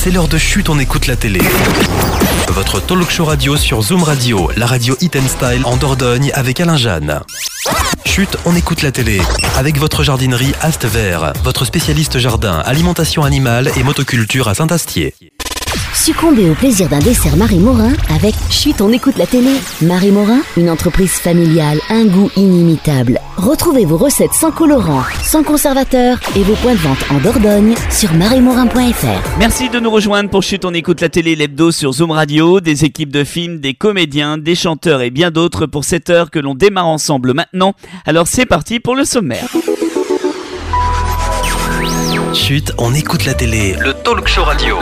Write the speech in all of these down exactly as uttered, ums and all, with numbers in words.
C'est l'heure de Chut, on écoute la télé. Votre talk show radio sur Zoom Radio, la radio Hit and Style en Dordogne avec Alain Jeanne. Chut, on écoute la télé. Avec votre jardinerie Ast Vert, votre spécialiste jardin, alimentation animale et motoculture à Saint-Astier. Succombez au plaisir d'un dessert Marie Morin avec Chut, on écoute la télé. Marie Morin, une entreprise familiale, un goût inimitable. Retrouvez vos recettes sans colorant, sans conservateur et vos points de vente en Dordogne sur marie morin point f r. Merci de nous rejoindre pour Chut, on écoute la télé, l'hebdo sur Zoom Radio, des équipes de films, des comédiens, des chanteurs et bien d'autres pour cette heure que l'on démarre ensemble maintenant. Alors c'est parti pour le sommaire. Chut, on écoute la télé, le talk show radio.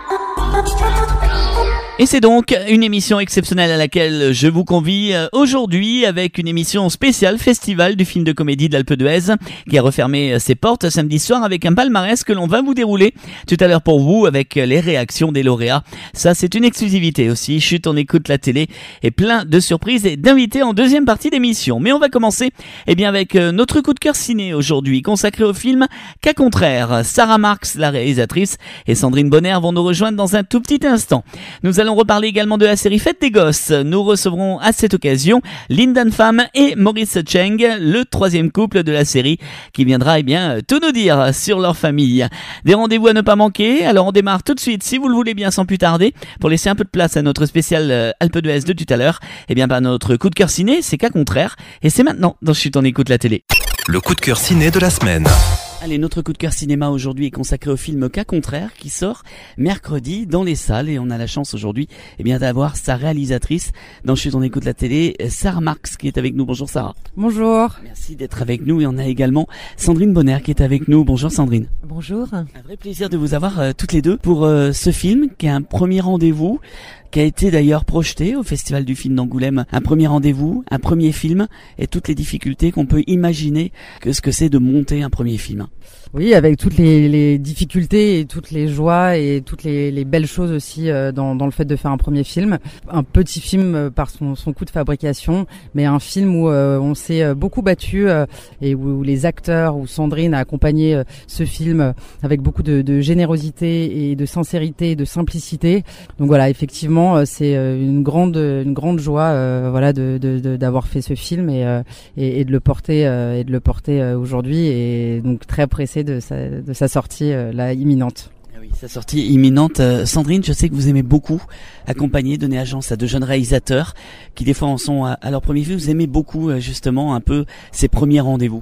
Et c'est donc une émission exceptionnelle à laquelle je vous convie aujourd'hui avec une émission spéciale festival du film de comédie de l'Alpe d'Huez qui a refermé ses portes samedi soir avec un palmarès que l'on va vous dérouler tout à l'heure pour vous avec les réactions des lauréats. Ça, c'est une exclusivité aussi. Chut, on écoute la télé et plein de surprises et d'invités en deuxième partie d'émission. Mais on va commencer eh bien, avec notre coup de cœur ciné aujourd'hui consacré au film Cas contraire. Sarah Marx, la réalisatrice, et Sandrine Bonner vont nous rejoindre dans un tout petit instant. Nous allons On reparler également de la série Fête des Gosses. Nous recevrons à cette occasion Lindan Pham et Maurice Cheng, le troisième couple de la série, qui viendra eh bien tout nous dire sur leur famille. Des rendez-vous à ne pas manquer. Alors on démarre tout de suite, si vous le voulez bien, sans plus tarder, pour laisser un peu de place à notre spécial Alpe d'Huez de tout à l'heure. Eh bien, par notre coup de cœur ciné, c'est Cas contraire, et c'est maintenant dans Chut, on écoute la télé. Le coup de cœur ciné de la semaine. Allez, notre coup de cœur cinéma aujourd'hui est consacré au film Cas contraire qui sort mercredi dans les salles et on a la chance aujourd'hui eh bien d'avoir sa réalisatrice dans Chut, on écoute la télé, Sarah Marx qui est avec nous. Bonjour Sarah. Bonjour. Merci d'être avec nous et on a également Sandrine Bonner qui est avec nous. Bonjour Sandrine. Bonjour. Un vrai plaisir de vous avoir euh, toutes les deux pour euh, ce film qui est un premier rendez-vous, qui a été d'ailleurs projeté au Festival du film d'Angoulême. Un premier rendez-vous, un premier film et toutes les difficultés qu'on peut imaginer que ce que c'est de monter un premier film. Oui, avec toutes les, les difficultés et toutes les joies et toutes les, les belles choses aussi euh, dans, dans le fait de faire un premier film. Un petit film euh, par son, son coût de fabrication, mais un film où euh, on s'est euh, beaucoup battu euh, et où, où les acteurs, où Sandrine a accompagné euh, ce film euh, avec beaucoup de, de générosité et de sincérité et de simplicité. Donc voilà, effectivement, euh, c'est euh, une grande une grande joie euh, voilà de, de, de d'avoir fait ce film et, euh, et, et de le porter euh, et de le porter euh, aujourd'hui et donc très pressé de sa, de sa sortie euh, là imminente. Ah oui, sa sortie imminente. Euh, Sandrine, je sais que vous aimez beaucoup accompagner, donner agence à de jeunes réalisateurs qui des fois en sont à, à leur premier film. Vous aimez beaucoup euh, justement un peu ces premiers rendez-vous.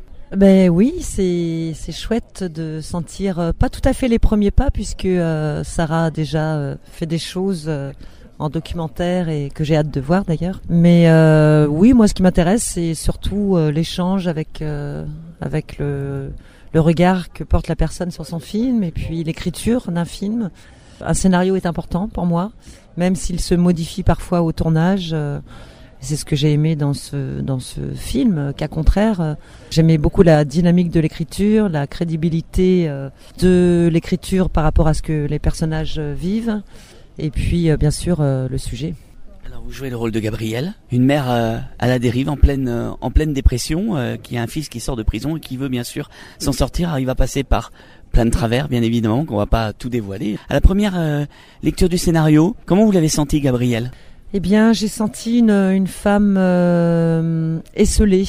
Ben oui, c'est c'est chouette de sentir euh, pas tout à fait les premiers pas puisque euh, Sarah a déjà euh, fait des choses euh, en documentaire et que j'ai hâte de voir d'ailleurs. Mais euh, oui, moi ce qui m'intéresse c'est surtout euh, l'échange avec euh, avec le le regard que porte la personne sur son film et puis l'écriture d'un film. Un scénario est important pour moi, même s'il se modifie parfois au tournage. Euh, c'est ce que j'ai aimé dans ce dans ce film. Cas contraire, euh, j'aimais beaucoup la dynamique de l'écriture, la crédibilité euh, de l'écriture par rapport à ce que les personnages euh, vivent, et puis euh, bien sûr euh, le sujet. Alors vous jouez le rôle de Gabrielle, une mère euh, à la dérive, en pleine euh, en pleine dépression, euh, qui a un fils qui sort de prison et qui veut bien sûr s'en sortir. Alors il va passer par plein de travers, bien évidemment, qu'on va pas tout dévoiler. À la première euh, lecture du scénario, comment vous l'avez senti, Gabrielle ? Eh bien, j'ai senti une une femme euh, esseulée.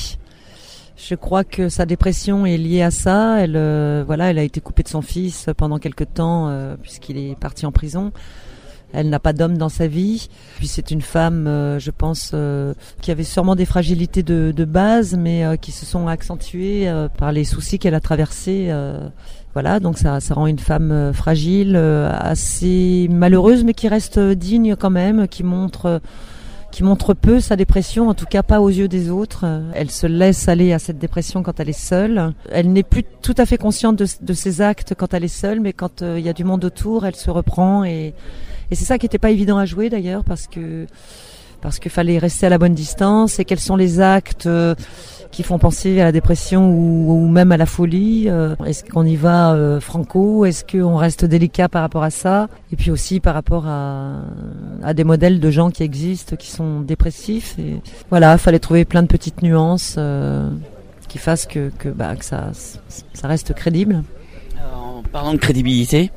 Je crois que sa dépression est liée à ça. Elle euh, voilà, elle a été coupée de son fils pendant quelque temps euh, puisqu'il est parti en prison. Elle n'a pas d'homme dans sa vie. Puis c'est une femme, euh, je pense, euh, qui avait sûrement des fragilités de, de base, mais euh, qui se sont accentuées euh, par les soucis qu'elle a traversés. Euh, voilà, donc ça, ça rend une femme euh, fragile, euh, assez malheureuse, mais qui reste digne quand même, qui montre, euh, qui montre peu sa dépression, en tout cas pas aux yeux des autres. Elle se laisse aller à cette dépression quand elle est seule. Elle n'est plus tout à fait consciente de, de ses actes quand elle est seule, mais quand euh, il y a du monde autour, elle se reprend et Et c'est ça qui n'était pas évident à jouer d'ailleurs parce que parce qu'il fallait rester à la bonne distance. Et quels sont les actes euh, qui font penser à la dépression ou, ou même à la folie. Euh, est-ce qu'on y va euh, franco? Est-ce qu'on reste délicat par rapport à ça? Et puis aussi par rapport à, à des modèles de gens qui existent, qui sont dépressifs. Et voilà, il fallait trouver plein de petites nuances euh, qui fassent que, que, bah, que ça, ça reste crédible. Alors, en parlant de crédibilité,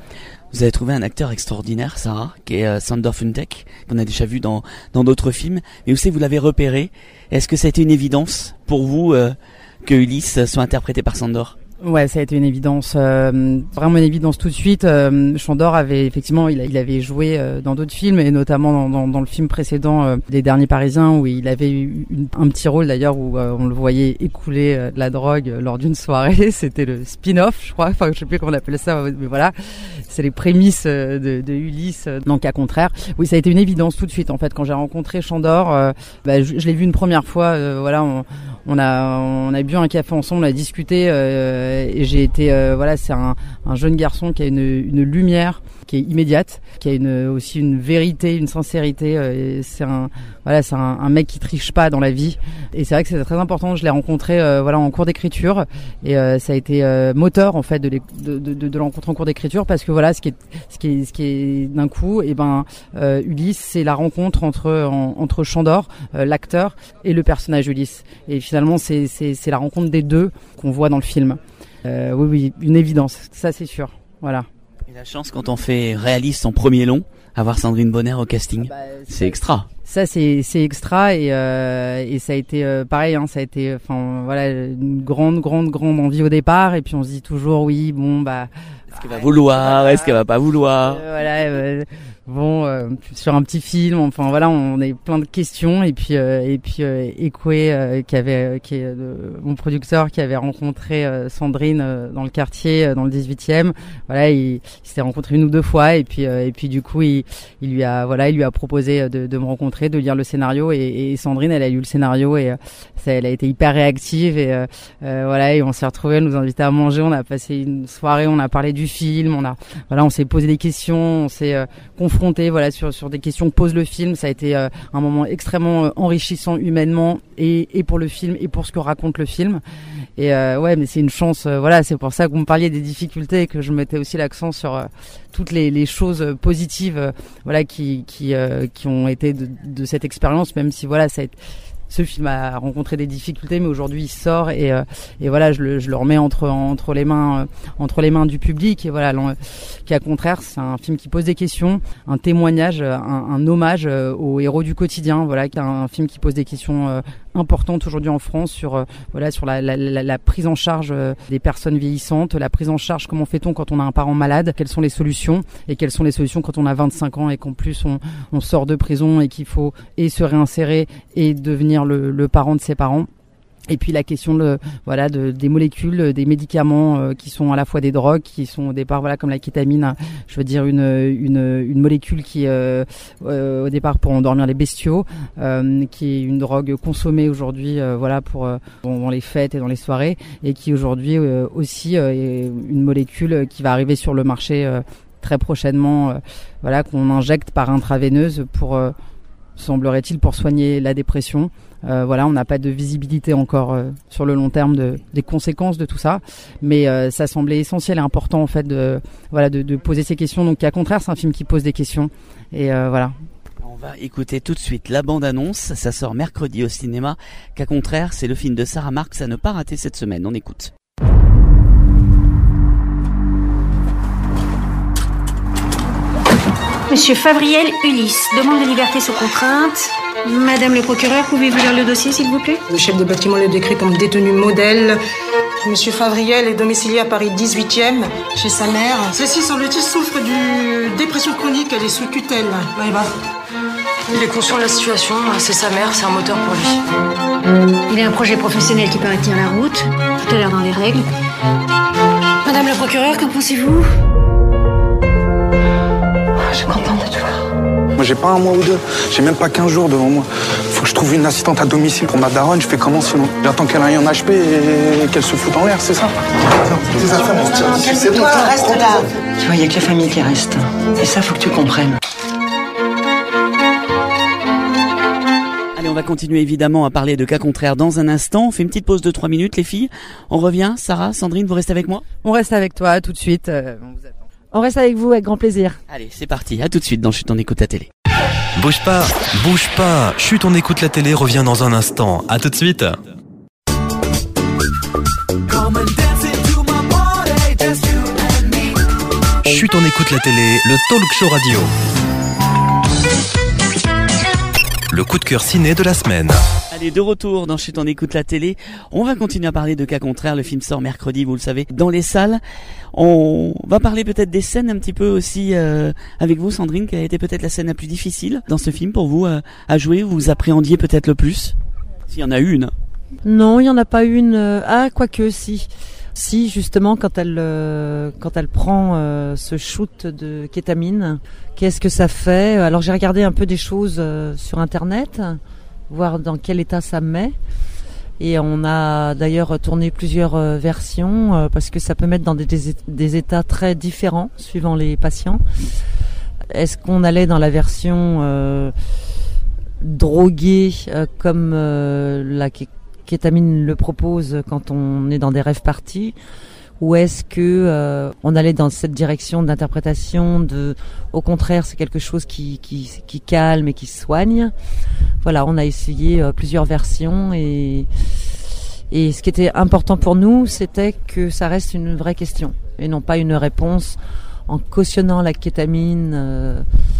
Vous avez trouvé un acteur extraordinaire, Sarah, qui est euh, Sándor Funtek, qu'on a déjà vu dans dans d'autres films, mais aussi vous l'avez repéré. Est-ce que ça a été une évidence pour vous euh, que Ulysse soit interprété par Sándor ? Ouais, ça a été une évidence, euh, vraiment une évidence tout de suite. Euh, Sándor avait effectivement, il, a, il avait joué euh, dans d'autres films et notamment dans, dans, dans le film précédent euh, Les Derniers Parisiens où il avait eu une, un petit rôle d'ailleurs où euh, on le voyait écouler euh, de la drogue euh, lors d'une soirée. C'était le spin-off, je crois. Enfin, je sais plus comment on appelle ça, mais voilà, c'est les prémices euh, de, de Ulysse euh, dans Cas contraire. Oui, ça a été une évidence tout de suite en fait quand j'ai rencontré Sándor. Euh, bah, je, je l'ai vu une première fois. Euh, voilà, on, on a on a bu un café ensemble, on a discuté. Euh, Et j'ai été, euh, voilà, c'est un, un jeune garçon qui a une, une lumière qui est immédiate, qui a une, aussi une vérité, une sincérité. Euh, et c'est un, voilà, c'est un, un mec qui triche pas dans la vie. Et c'est vrai que c'est très important. Je l'ai rencontré, euh, voilà, en cours d'écriture, et euh, ça a été euh, moteur en fait de, de, de, de, de la rencontre en cours d'écriture, parce que voilà, ce qui est, ce qui est, ce qui est d'un coup, et ben, euh, Ulysse, c'est la rencontre entre en, entre Sándor, euh, l'acteur, et le personnage Ulysse. Et finalement, c'est, c'est, c'est la rencontre des deux qu'on voit dans le film. Euh, oui, oui, une évidence, ça c'est sûr. Voilà. Et la chance quand on fait réaliste son premier long, avoir Sandrine Bonner au casting, bah, c'est, c'est extra. Ça c'est c'est extra et euh, et ça a été euh, pareil, hein, ça a été, enfin voilà, une grande grande grande envie au départ et puis on se dit toujours oui bon bah. Est-ce qu'elle va vouloir, voilà. Est-ce qu'elle va pas vouloir euh, Voilà. Euh, Bon, euh, sur un petit film, enfin voilà, on a plein de questions et puis euh, et puis euh, Ekoué euh, qui avait, qui est euh, mon producteur, qui avait rencontré euh, Sandrine euh, dans le quartier, euh, dans le dix-huitième. Voilà, il, il s'est rencontré une ou deux fois et puis euh, et puis du coup il, il lui a voilà, il lui a proposé de, de me rencontrer, de lire le scénario et, et Sandrine, elle a lu le scénario et euh, ça, elle a été hyper réactive et euh, euh, voilà, et on s'est retrouvés, elle nous invitait à manger, on a passé une soirée, on a parlé du film, on a voilà, on s'est posé des questions, on s'est euh, confronté voilà sur sur des questions que pose le film. Ça a été euh, un moment extrêmement euh, enrichissant humainement et et pour le film et pour ce que raconte le film. Et euh, ouais, mais c'est une chance. Euh, voilà, c'est pour ça que vous me parliez des difficultés et que je mettais aussi l'accent sur euh, toutes les les choses positives, euh, voilà, qui qui euh, qui ont été de, de cette expérience. Même si voilà, ça a été, ce film a rencontré des difficultés, mais aujourd'hui il sort et euh, et voilà, je le je le remets entre entre les mains euh, entre les mains du public et voilà, Cas contraire, c'est un film qui pose des questions, un témoignage, un, un hommage euh, aux héros du quotidien, voilà, qui est un film qui pose des questions euh, importantes aujourd'hui en France sur euh, voilà sur la, la, la, la prise en charge euh, des personnes vieillissantes, la prise en charge, comment fait-on quand on a un parent malade, quelles sont les solutions et quelles sont les solutions quand on a vingt-cinq ans et qu'en plus on on sort de prison et qu'il faut et se réinsérer et devenir le, le parent de ses parents. Et puis la question de voilà de des molécules, des médicaments euh, qui sont à la fois des drogues, qui sont au départ voilà comme la kétamine, je veux dire une une une molécule qui euh, euh, au départ pour endormir les bestiaux, euh, qui est une drogue consommée aujourd'hui euh, voilà pour euh, dans les fêtes et dans les soirées, et qui aujourd'hui euh, aussi euh, est une molécule qui va arriver sur le marché euh, très prochainement, euh, voilà, qu'on injecte par intraveineuse pour euh, semblerait-il pour soigner la dépression. Euh, voilà, on n'a pas de visibilité encore euh, sur le long terme de, des conséquences de tout ça, mais euh, ça semblait essentiel et important en fait de voilà de, de poser ces questions. Donc, à contraire, c'est un film qui pose des questions et euh, voilà. On va écouter tout de suite la bande-annonce. Ça sort mercredi au cinéma. Cas contraire, c'est le film de Sarah Marx à ne pas rater cette semaine. On écoute. Monsieur Favriel Ulysse, demande de liberté sous contrainte. Madame le procureur, pouvez-vous lire le dossier, s'il vous plaît? Le chef de bâtiment le décrit comme détenu modèle. Monsieur Favriel est domicilié à Paris dix-huitième, chez sa mère. Celle-ci, semble-t-il, souffre d'une dépression chronique. Elle est sous tutelle. Là, il va. Il est conscient de la situation. C'est sa mère, c'est un moteur pour lui. Il a un projet professionnel qui paraît tenir la route. Tout a l'air dans les règles. Madame le procureur, qu'en pensez-vous? Je suis contente de te voir. Moi, j'ai pas un mois ou deux. J'ai même pas quinze jours devant moi. Faut que je trouve une assistante à domicile pour ma daronne. Je fais comment sinon? J'attends qu'elle aille en H P et qu'elle se foute en l'air, c'est ça? Tes affaires, mon petit. Calme-toi, reste là. Tu vois, il y a que la famille qui reste. Et ça, faut que tu comprennes. Allez, on va continuer évidemment à parler de Cas contraire dans un instant. On fait une petite pause de trois minutes, les filles. On revient. Sarah, Sandrine, vous restez avec moi? On reste avec toi tout de suite. Euh, on vous attend. On reste avec vous avec grand plaisir. Allez, c'est parti. À tout de suite dans Chut, on écoute la télé. Bouge pas, bouge pas. Chut, on écoute la télé revient dans un instant. À tout de suite. Chut, on écoute la télé, le talk show radio. Le coup de cœur ciné de la semaine. Allez, de retour dans Chut, on écoute la télé. On va continuer à parler de Cas contraire. Le film sort mercredi, vous le savez, dans les salles. On va parler peut-être des scènes un petit peu aussi euh, avec vous, Sandrine, qui a été peut-être la scène la plus difficile dans ce film pour vous euh, à jouer. Vous appréhendiez peut-être le plus, s'il y en a une. Non, il n'y en a pas une. Euh, ah, quoique, si. Si, justement, quand elle, euh, quand elle prend euh, ce shoot de kétamine, qu'est-ce que ça fait ? Alors, j'ai regardé un peu des choses euh, sur Internet, voir dans quel état ça me met. Et on a d'ailleurs tourné plusieurs euh, versions, euh, parce que ça peut mettre dans des, des, des états très différents, suivant les patients. Est-ce qu'on allait dans la version euh, droguée, euh, comme euh, la kétamine le propose quand on est dans des rêves parties, ou est-ce que euh, on allait dans cette direction d'interprétation de, au contraire, c'est quelque chose qui, qui, qui calme et qui soigne. Voilà, on a essayé euh, plusieurs versions et, et ce qui était important pour nous, c'était que ça reste une vraie question et non pas une réponse en cautionnant la kétamine. Euh,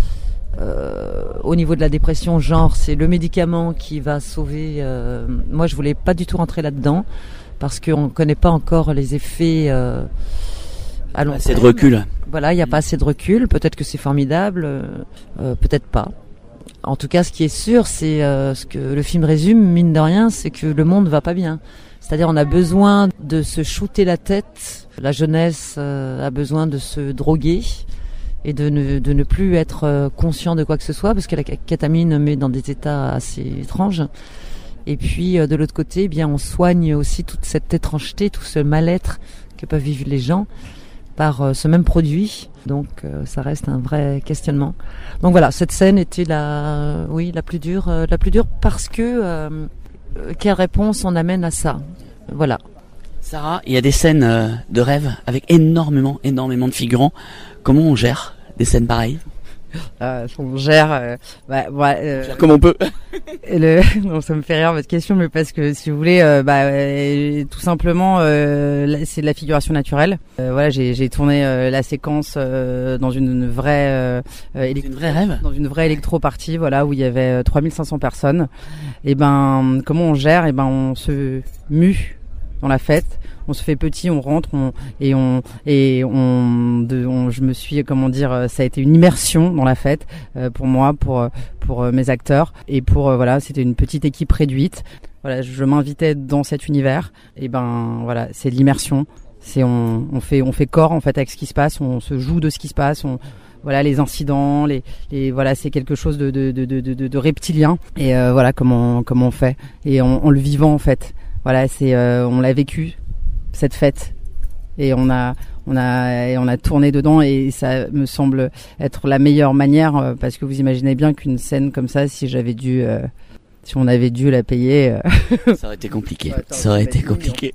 Euh, au niveau de la dépression, genre c'est le médicament qui va sauver. Euh, moi, je voulais pas du tout rentrer là-dedans parce qu'on ne connaît pas encore les effets. Euh, à long terme. Assez de recul. Voilà, il n'y a pas assez de recul. Peut-être que c'est formidable, euh, peut-être pas. En tout cas, ce qui est sûr, c'est euh, ce que le film résume, mine de rien, c'est que le monde va pas bien. C'est-à-dire, on a besoin de se shooter la tête. La jeunesse euh, a besoin de se droguer. Et de ne, de ne plus être conscient de quoi que ce soit, parce que la kétamine met dans des états assez étranges. Et puis, de l'autre côté, eh bien, on soigne aussi toute cette étrangeté, tout ce mal-être que peuvent vivre les gens par ce même produit. Donc, ça reste un vrai questionnement. Donc voilà, cette scène était la, oui, la plus dure, la plus dure parce que euh, quelle réponse on amène à ça ? Voilà. Sarah, il y a des scènes euh, de rêve avec énormément, énormément de figurants. Comment on gère des scènes pareilles ? euh, On gère, euh, bah, bah, euh, on gère comme on peut. le, non, ça me fait rire votre question, mais parce que si vous voulez, euh, bah, euh, tout simplement, euh, c'est de la figuration naturelle. Euh, voilà, j'ai, j'ai tourné euh, la séquence euh, dans une vraie, euh, électro, une vraie rêve, dans une vraie électro-partie, voilà, où il y avait trois mille cinq cents personnes. Et ben, comment on gère ? Et ben, on se mue dans la fête. On se fait petit, on rentre, on, et on et on, de, on, je me suis, comment dire, ça a été une immersion dans la fête euh, pour moi, pour pour euh, mes acteurs, et pour euh, voilà, c'était une petite équipe réduite. Voilà, je m'invitais dans cet univers, et ben voilà, c'est l'immersion. C'est on, on fait on fait corps en fait avec ce qui se passe, on se joue de ce qui se passe, on voilà les incidents, les, les voilà, c'est quelque chose de de de de de, de reptilien, et euh, voilà comment comment on fait, et en, en le vivant en fait. Voilà, c'est euh, on l'a vécu cette fête et on a on a et on a tourné dedans, et ça me semble être la meilleure manière, euh, parce que vous imaginez bien qu'une scène comme ça, si j'avais dû euh, si on avait dû la payer, euh... ça aurait été compliqué. Ouais, ça aurait été compliqué.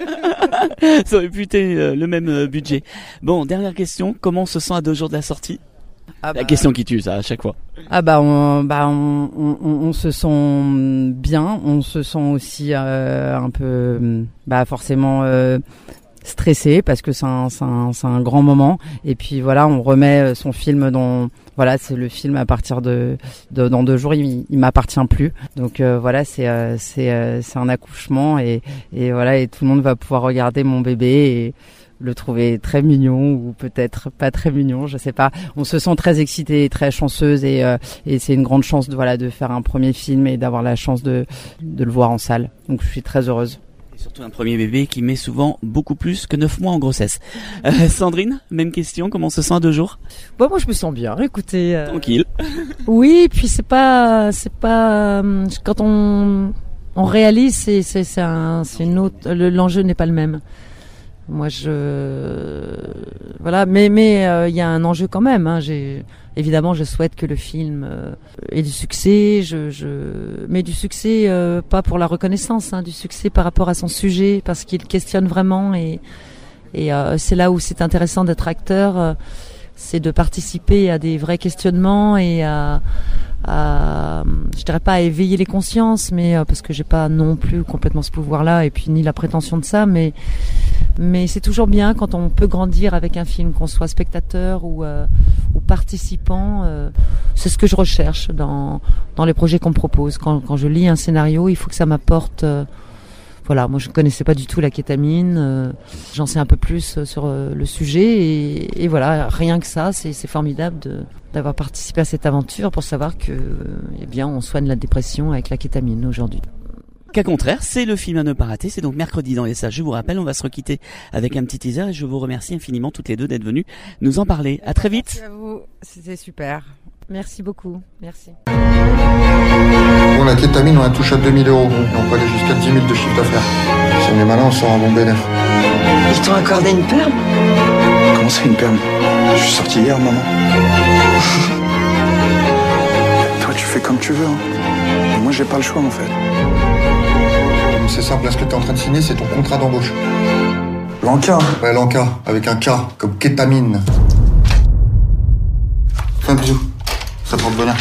Ça aurait pu être euh, le même euh, budget. Bon, dernière question, comment on se sent à deux jours de la sortie ? Ah bah, la question qui tue, ça, à chaque fois. Ah bah on, bah on, on, on se sent bien, on se sent aussi euh, un peu, bah forcément euh, stressé, parce que c'est un, c'est un, c'est un grand moment. Et puis voilà, on remet son film dans, voilà, c'est le film à partir de, de dans deux jours, il, il m'appartient plus. Donc euh, voilà, c'est, euh, c'est, euh, c'est un accouchement, et, et voilà, et tout le monde va pouvoir regarder mon bébé et le trouver très mignon, ou peut-être pas très mignon, je sais pas. On se sent très excitée et très chanceuse, et, euh, et c'est une grande chance de, voilà, de faire un premier film et d'avoir la chance de, de le voir en salle. Donc je suis très heureuse. Et surtout un premier bébé qui met souvent beaucoup plus que neuf mois en grossesse. Euh, Sandrine, même question, comment on se sent à deux jours ? Bon, moi je me sens bien, écoutez. Euh... Tranquille. Oui, puis c'est pas, c'est pas, euh, quand on, on réalise, c'est, c'est, c'est un, c'est une autre, le, l'enjeu n'est pas le même. Moi, je voilà, mais mais il euh, y a un enjeu quand même. Hein. J'ai évidemment, je souhaite que le film euh, ait du succès. Je, je mais du succès euh, pas pour la reconnaissance, hein, du succès par rapport à son sujet, parce qu'il questionne vraiment, et et euh, c'est là où c'est intéressant d'être acteur, euh, c'est de participer à des vrais questionnements et à à, je dirais pas à éveiller les consciences, mais euh, parce que j'ai pas non plus complètement ce pouvoir-là, et puis ni la prétention de ça, mais Mais c'est toujours bien quand on peut grandir avec un film, qu'on soit spectateur ou, euh, ou participant. Euh, c'est ce que je recherche dans, dans les projets qu'on me propose. Quand, quand je lis un scénario, il faut que ça m'apporte... Euh, voilà, moi je ne connaissais pas du tout la kétamine. Euh, j'en sais un peu plus sur euh, le sujet. Et, et voilà, rien que ça, c'est, c'est formidable de, d'avoir participé à cette aventure pour savoir que, eh bien, on soigne la dépression avec la kétamine aujourd'hui. Qu'à contraire, c'est le film à ne pas rater, c'est donc mercredi dans les salles. Je vous rappelle, on va se requitter avec un petit teaser et je vous remercie infiniment toutes les deux d'être venues nous en parler. À très vite. Merci à vous, c'était super. Merci beaucoup, merci. Bon, la kétamine, on la touche à deux mille euros et on peut aller jusqu'à dix mille de chiffre d'affaires. Si on est malin, on sort un bon bénéfice. Ils t'ont accordé une perme? Comment c'est une perme? Je suis sorti hier, maman. Toi, tu fais comme tu veux. Hein. Moi, j'ai pas le choix, en fait. C'est simple, là, ce que t'es en train de signer, c'est ton contrat d'embauche. L'Anca? Ouais, l'Anca, avec un K, comme kétamine. Fais un bisou, ça porte bonheur.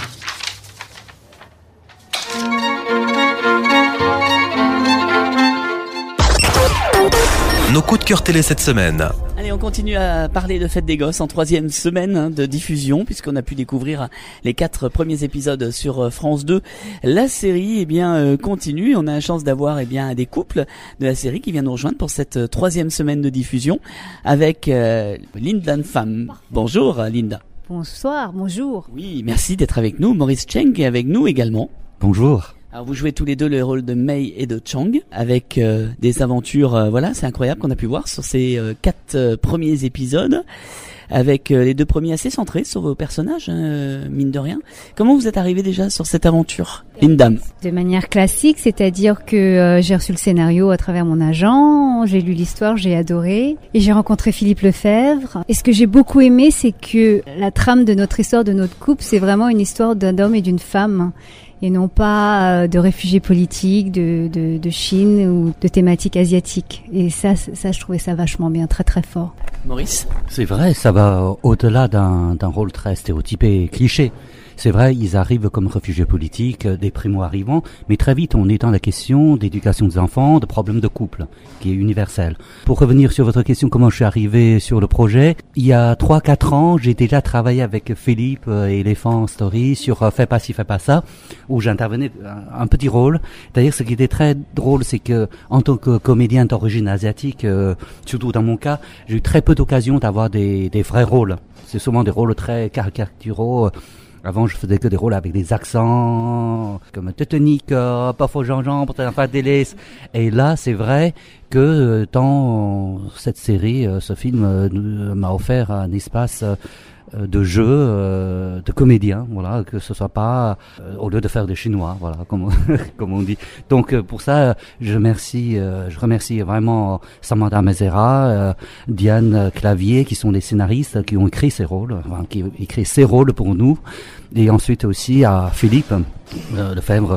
Nos coups de cœur télé cette semaine. Allez, on continue à parler de Fête des Gosses en troisième semaine hein, de diffusion, puisqu'on a pu découvrir les quatre premiers épisodes sur France deux. La série, eh bien, euh, continue. On a la chance d'avoir, eh bien, des couples de la série qui viennent nous rejoindre pour cette troisième semaine de diffusion avec euh, Linda Pham. Bonjour, Linda. Bonsoir, bonjour. Oui, merci d'être avec nous. Maurice Cheng est avec nous également. Bonjour. Alors vous jouez tous les deux le rôle de Mei et de Chang avec euh, des aventures, euh, voilà, c'est incroyable qu'on a pu voir sur ces euh, quatre euh, premiers épisodes, avec euh, les deux premiers assez centrés sur vos personnages, euh, mine de rien. Comment vous êtes arrivé déjà sur cette aventure, Linda? De manière classique, c'est-à-dire que euh, j'ai reçu le scénario à travers mon agent, j'ai lu l'histoire, j'ai adoré, et j'ai rencontré Philippe Lefebvre. Et ce que j'ai beaucoup aimé, c'est que la trame de notre histoire, de notre couple, c'est vraiment une histoire d'un homme et d'une femme, et non pas de réfugiés politiques, de, de, de Chine ou de thématiques asiatiques. Et ça, ça, je trouvais ça vachement bien, très très fort. Maurice? C'est vrai, ça va au-delà d'un, d'un rôle très stéréotypé et cliché. C'est vrai, ils arrivent comme réfugiés politiques, des primo-arrivants, mais très vite on est dans la question d'éducation des enfants, de problèmes de couple, qui est universel. Pour revenir sur votre question, comment je suis arrivé sur le projet, il y a trois quatre ans, j'ai déjà travaillé avec Philippe et Elephant Story sur Fais pas ci, fais pas ça, où j'intervenais un, un petit rôle. D'ailleurs, ce qui était très drôle, c'est que en tant que comédien d'origine asiatique, euh, surtout dans mon cas, j'ai eu très peu d'occasion d'avoir des, des vrais rôles. C'est souvent des rôles très caricaturaux. Avant, je faisais que des rôles avec des accents, comme Teutonique, euh, parfois Jean-Jean, pour faire des délices. Et là, c'est vrai que dans cette série, ce film euh, m'a offert un espace euh, de jeu, euh, de comédien, voilà, que ce soit pas euh, au lieu de faire des Chinois, voilà, comme comme on dit. Donc euh, pour ça, je remercie, euh, je remercie vraiment Samantha Mazera, euh, Diane Clavier, qui sont les scénaristes qui ont écrit ces rôles, enfin, qui ont écrit ces rôles pour nous, et ensuite aussi à Philippe euh, Lefebvre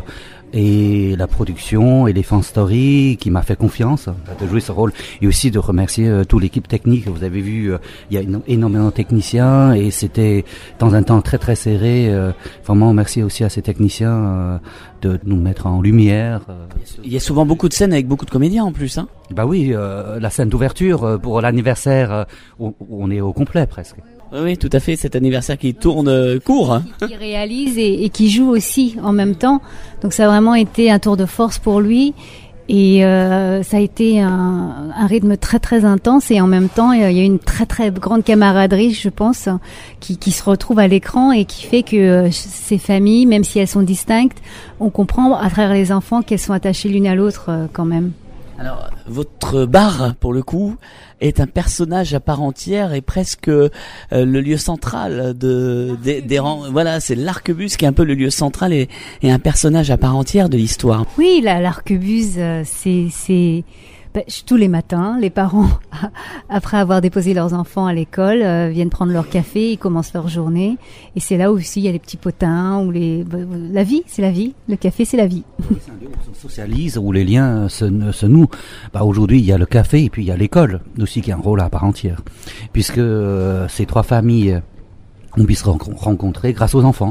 et la production Elephant Story qui m'a fait confiance de jouer ce rôle, et aussi de remercier euh, toute l'équipe technique. Vous avez vu, euh, il y a une, énormément de techniciens et c'était dans un temps très très serré. Euh, vraiment merci aussi à ces techniciens euh, de nous mettre en lumière. Euh. Il y a souvent beaucoup de scènes avec beaucoup de comédiens en plus, hein. Bah oui, euh, la scène d'ouverture pour l'anniversaire, euh, où, où on est au complet presque. Oui, tout à fait, cet anniversaire qui tourne euh, court. Hein. Qui, qui réalise et, et qui joue aussi en même temps. Donc ça a vraiment été un tour de force pour lui. Et euh, ça a été un, un rythme très très intense, et en même temps il y a une très très grande camaraderie, je pense, qui, qui se retrouve à l'écran et qui fait que euh, ces familles, même si elles sont distinctes, on comprend à travers les enfants qu'elles sont attachées l'une à l'autre euh, quand même. Alors, votre bar, pour le coup, est un personnage à part entière et presque euh, le lieu central de des, des rangs. Voilà, c'est l'arquebuse qui est un peu le lieu central et, et un personnage à part entière de l'histoire. Oui, la, l'arquebuse, euh, c'est c'est ben, tous les matins, les parents, après avoir déposé leurs enfants à l'école, euh, viennent prendre leur café, ils commencent leur journée, et c'est là aussi il y a les petits potins ou les ben, la vie, c'est la vie. Le café, c'est la vie. C'est un lieu où on socialise, où les liens se, se nouent. Bah, aujourd'hui, il y a le café et puis il y a l'école aussi qui a un rôle à part entière, puisque euh, ces trois familles, on puisse se rencontrer grâce aux enfants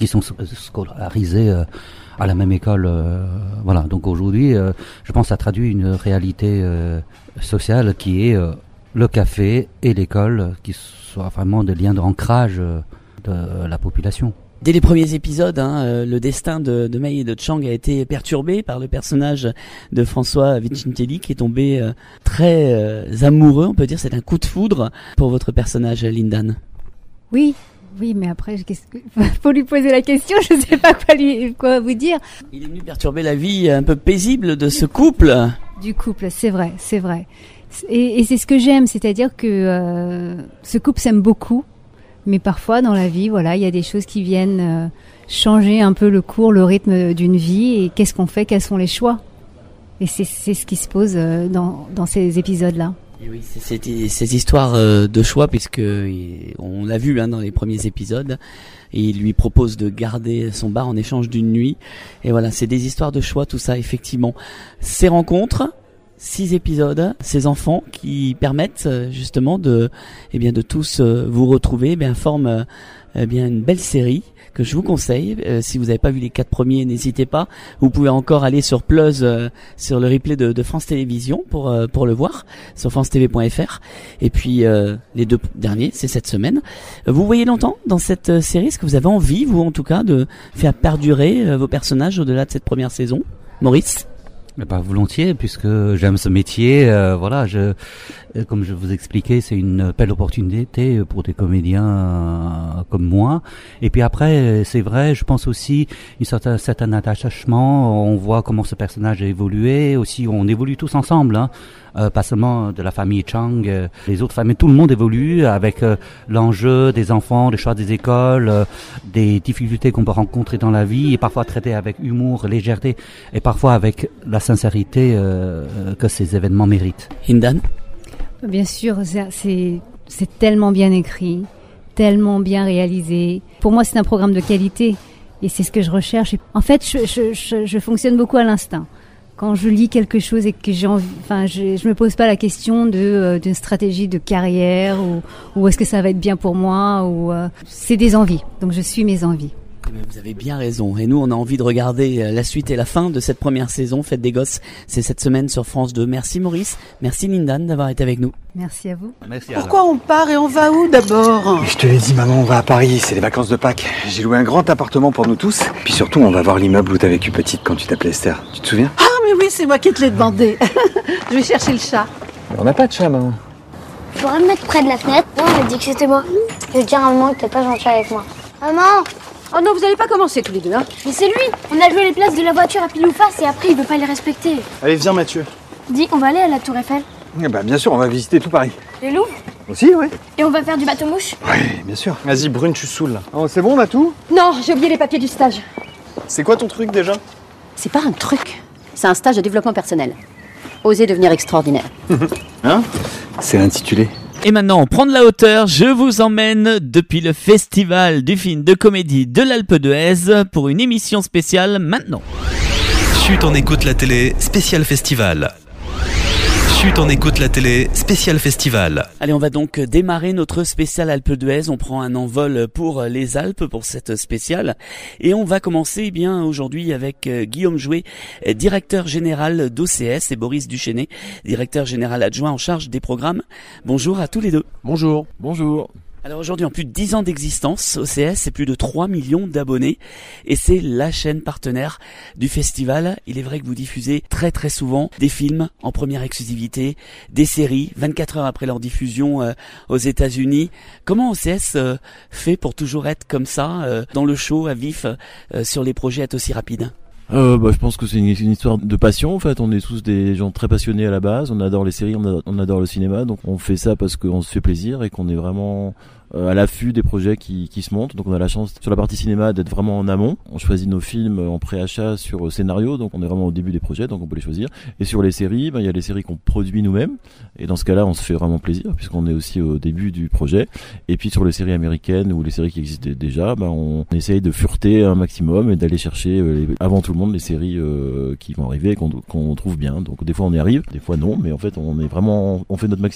qui sont scolarisés euh, à la même école. Euh, voilà. Donc aujourd'hui, euh, je pense que ça traduit une réalité euh, sociale qui est euh, le café et l'école, qui soient vraiment des liens d'ancrage euh, de la population. Dès les premiers épisodes, hein, euh, le destin de, de Mei et de Chang a été perturbé par le personnage de François Vicentelli qui est tombé euh, très euh, amoureux, on peut dire, c'est un coup de foudre pour votre personnage, Lindan. Oui, oui, mais après, qu'est-ce que... faut lui poser la question, je ne sais pas quoi, lui, quoi vous dire. Il est venu perturber la vie un peu paisible de ce couple. Du couple, c'est vrai, c'est vrai. Et, et c'est ce que j'aime, c'est-à-dire que euh, ce couple s'aime beaucoup. Mais parfois, dans la vie, voilà, il y a des choses qui viennent euh, changer un peu le cours, le rythme d'une vie. Et qu'est-ce qu'on fait? Quels sont les choix? Et c'est, c'est ce qui se pose euh, dans, dans ces épisodes-là. Et oui, c'est, c'est ces histoires euh, de choix, puisque il, on l'a vu hein, dans les premiers épisodes. Et il lui propose de garder son bar en échange d'une nuit. Et voilà, c'est des histoires de choix, tout ça, effectivement. Ces rencontres... Six épisodes, ces enfants qui permettent justement de, eh bien, de tous vous retrouver, eh bien, forment eh bien une belle série que je vous conseille. Euh, si vous n'avez pas vu les quatre premiers, n'hésitez pas. Vous pouvez encore aller sur Plus, euh, sur le replay de, de France Télévisions pour euh, pour le voir sur france t v point f r. Et puis euh, les deux derniers, c'est cette semaine. Vous voyez longtemps dans cette euh, série? Est-ce que vous avez envie, vous en tout cas, de faire perdurer euh, vos personnages au-delà de cette première saison, Maurice? Mais pas volontiers, puisque j'aime ce métier. Euh, voilà, je, comme je vous expliquais, c'est une belle opportunité pour des comédiens euh, comme moi. Et puis après, c'est vrai, je pense aussi une certain, certain attachement. On voit comment ce personnage a évolué. Aussi, on évolue tous ensemble, hein. Euh, pas seulement de la famille Chang, euh, les autres familles, tout le monde évolue avec euh, l'enjeu des enfants, les choix des écoles, euh, des difficultés qu'on peut rencontrer dans la vie, et parfois traiter avec humour, légèreté, et parfois avec la sincérité euh, que ces événements méritent. Hindan? Bien sûr, c'est, c'est, c'est tellement bien écrit, tellement bien réalisé. Pour moi, c'est un programme de qualité, et c'est ce que je recherche. En fait, je, je, je, je fonctionne beaucoup à l'instinct. Quand je lis quelque chose et que j'ai envie, enfin, je, je me pose pas la question de euh, d'une stratégie de carrière ou, ou est-ce que ça va être bien pour moi ou euh, c'est des envies. Donc je suis mes envies. Mais vous avez bien raison. Et nous, on a envie de regarder la suite et la fin de cette première saison, Fête des Gosses. C'est cette semaine sur France deux. Merci Maurice, merci Lindan d'avoir été avec nous. Merci à vous. Merci. Pourquoi on part et on va où d'abord? Je te l'ai dit maman, on va à Paris, c'est les vacances de Pâques. J'ai loué un grand appartement pour nous tous. Puis surtout, on va voir l'immeuble où t'as vécu petite quand tu t'appelais Esther. Tu te souviens? Ah mais oui, c'est moi qui te l'ai demandé. Je vais chercher le chat. Mais on n'a pas de chat, maman. Tu pourrais me mettre près de la fenêtre? Non, on m'a dit que c'était moi. Je vais dire à maman que t'es pas gentil avec moi. Maman! Oh non, vous allez pas commencer tous les deux, hein? Mais c'est lui! On a joué les places de la voiture à pile ou face et après il veut pas les respecter. Allez, viens Mathieu. Dis, on va aller à la Tour Eiffel? Eh bah, bien sûr, on va visiter tout Paris. Le Louvre? Aussi, oui. Et on va faire du bateau-mouche? Oui, bien sûr. Vas-y, Brune, tu saoules là. Oh, c'est bon, on a tout? Non, j'ai oublié les papiers du stage. C'est quoi ton truc déjà? C'est pas un truc, c'est un stage de développement personnel. Oser devenir extraordinaire. Hein? C'est intitulé. Et maintenant, prendre la hauteur, je vous emmène depuis le festival du film de comédie de l'Alpe d'Huez pour une émission spéciale maintenant. Chut, on écoute la télé, spécial festival. Chut, on écoute la télé, spécial festival. Allez, on va donc démarrer notre spécial Alpe d'Huez. On prend un envol pour les Alpes pour cette spéciale. Et on va commencer eh bien aujourd'hui avec euh, Guillaume Jouet, directeur général d'O C S, et Boris Duchesnay, directeur général adjoint en charge des programmes. Bonjour à tous les deux. Bonjour. Bonjour. Alors aujourd'hui, en plus de dix ans d'existence, O C S, c'est plus de trois millions d'abonnés et c'est la chaîne partenaire du festival. Il est vrai que vous diffusez très très souvent des films en première exclusivité, des séries vingt-quatre heures après leur diffusion euh, aux États-Unis. Comment O C S euh, fait pour toujours être comme ça, euh, dans le show à vif, euh, sur les projets, être aussi rapide? Euh, bah, je pense que c'est une, une histoire de passion en fait. On est tous des gens très passionnés à la base. On adore les séries, on, a, on adore le cinéma. Donc on fait ça parce qu'on se fait plaisir et qu'on est vraiment euh, à l'affût des projets qui, qui se montent. Donc on a la chance sur la partie cinéma d'être vraiment en amont. On choisit nos films en préachat sur scénario. Donc on est vraiment au début des projets, donc on peut les choisir. Et sur les séries, bah, il y a les séries qu'on produit nous-mêmes. Et dans ce cas-là, on se fait vraiment plaisir puisqu'on est aussi au début du projet. Et puis sur les séries américaines ou les séries qui existent déjà, bah, on essaye de fureter un maximum et d'aller chercher euh, les, avant tout le monde les séries euh, qui vont arriver et qu'on, qu'on trouve bien. Donc des fois on y arrive, des fois non, mais en fait on est vraiment, on fait notre maximum.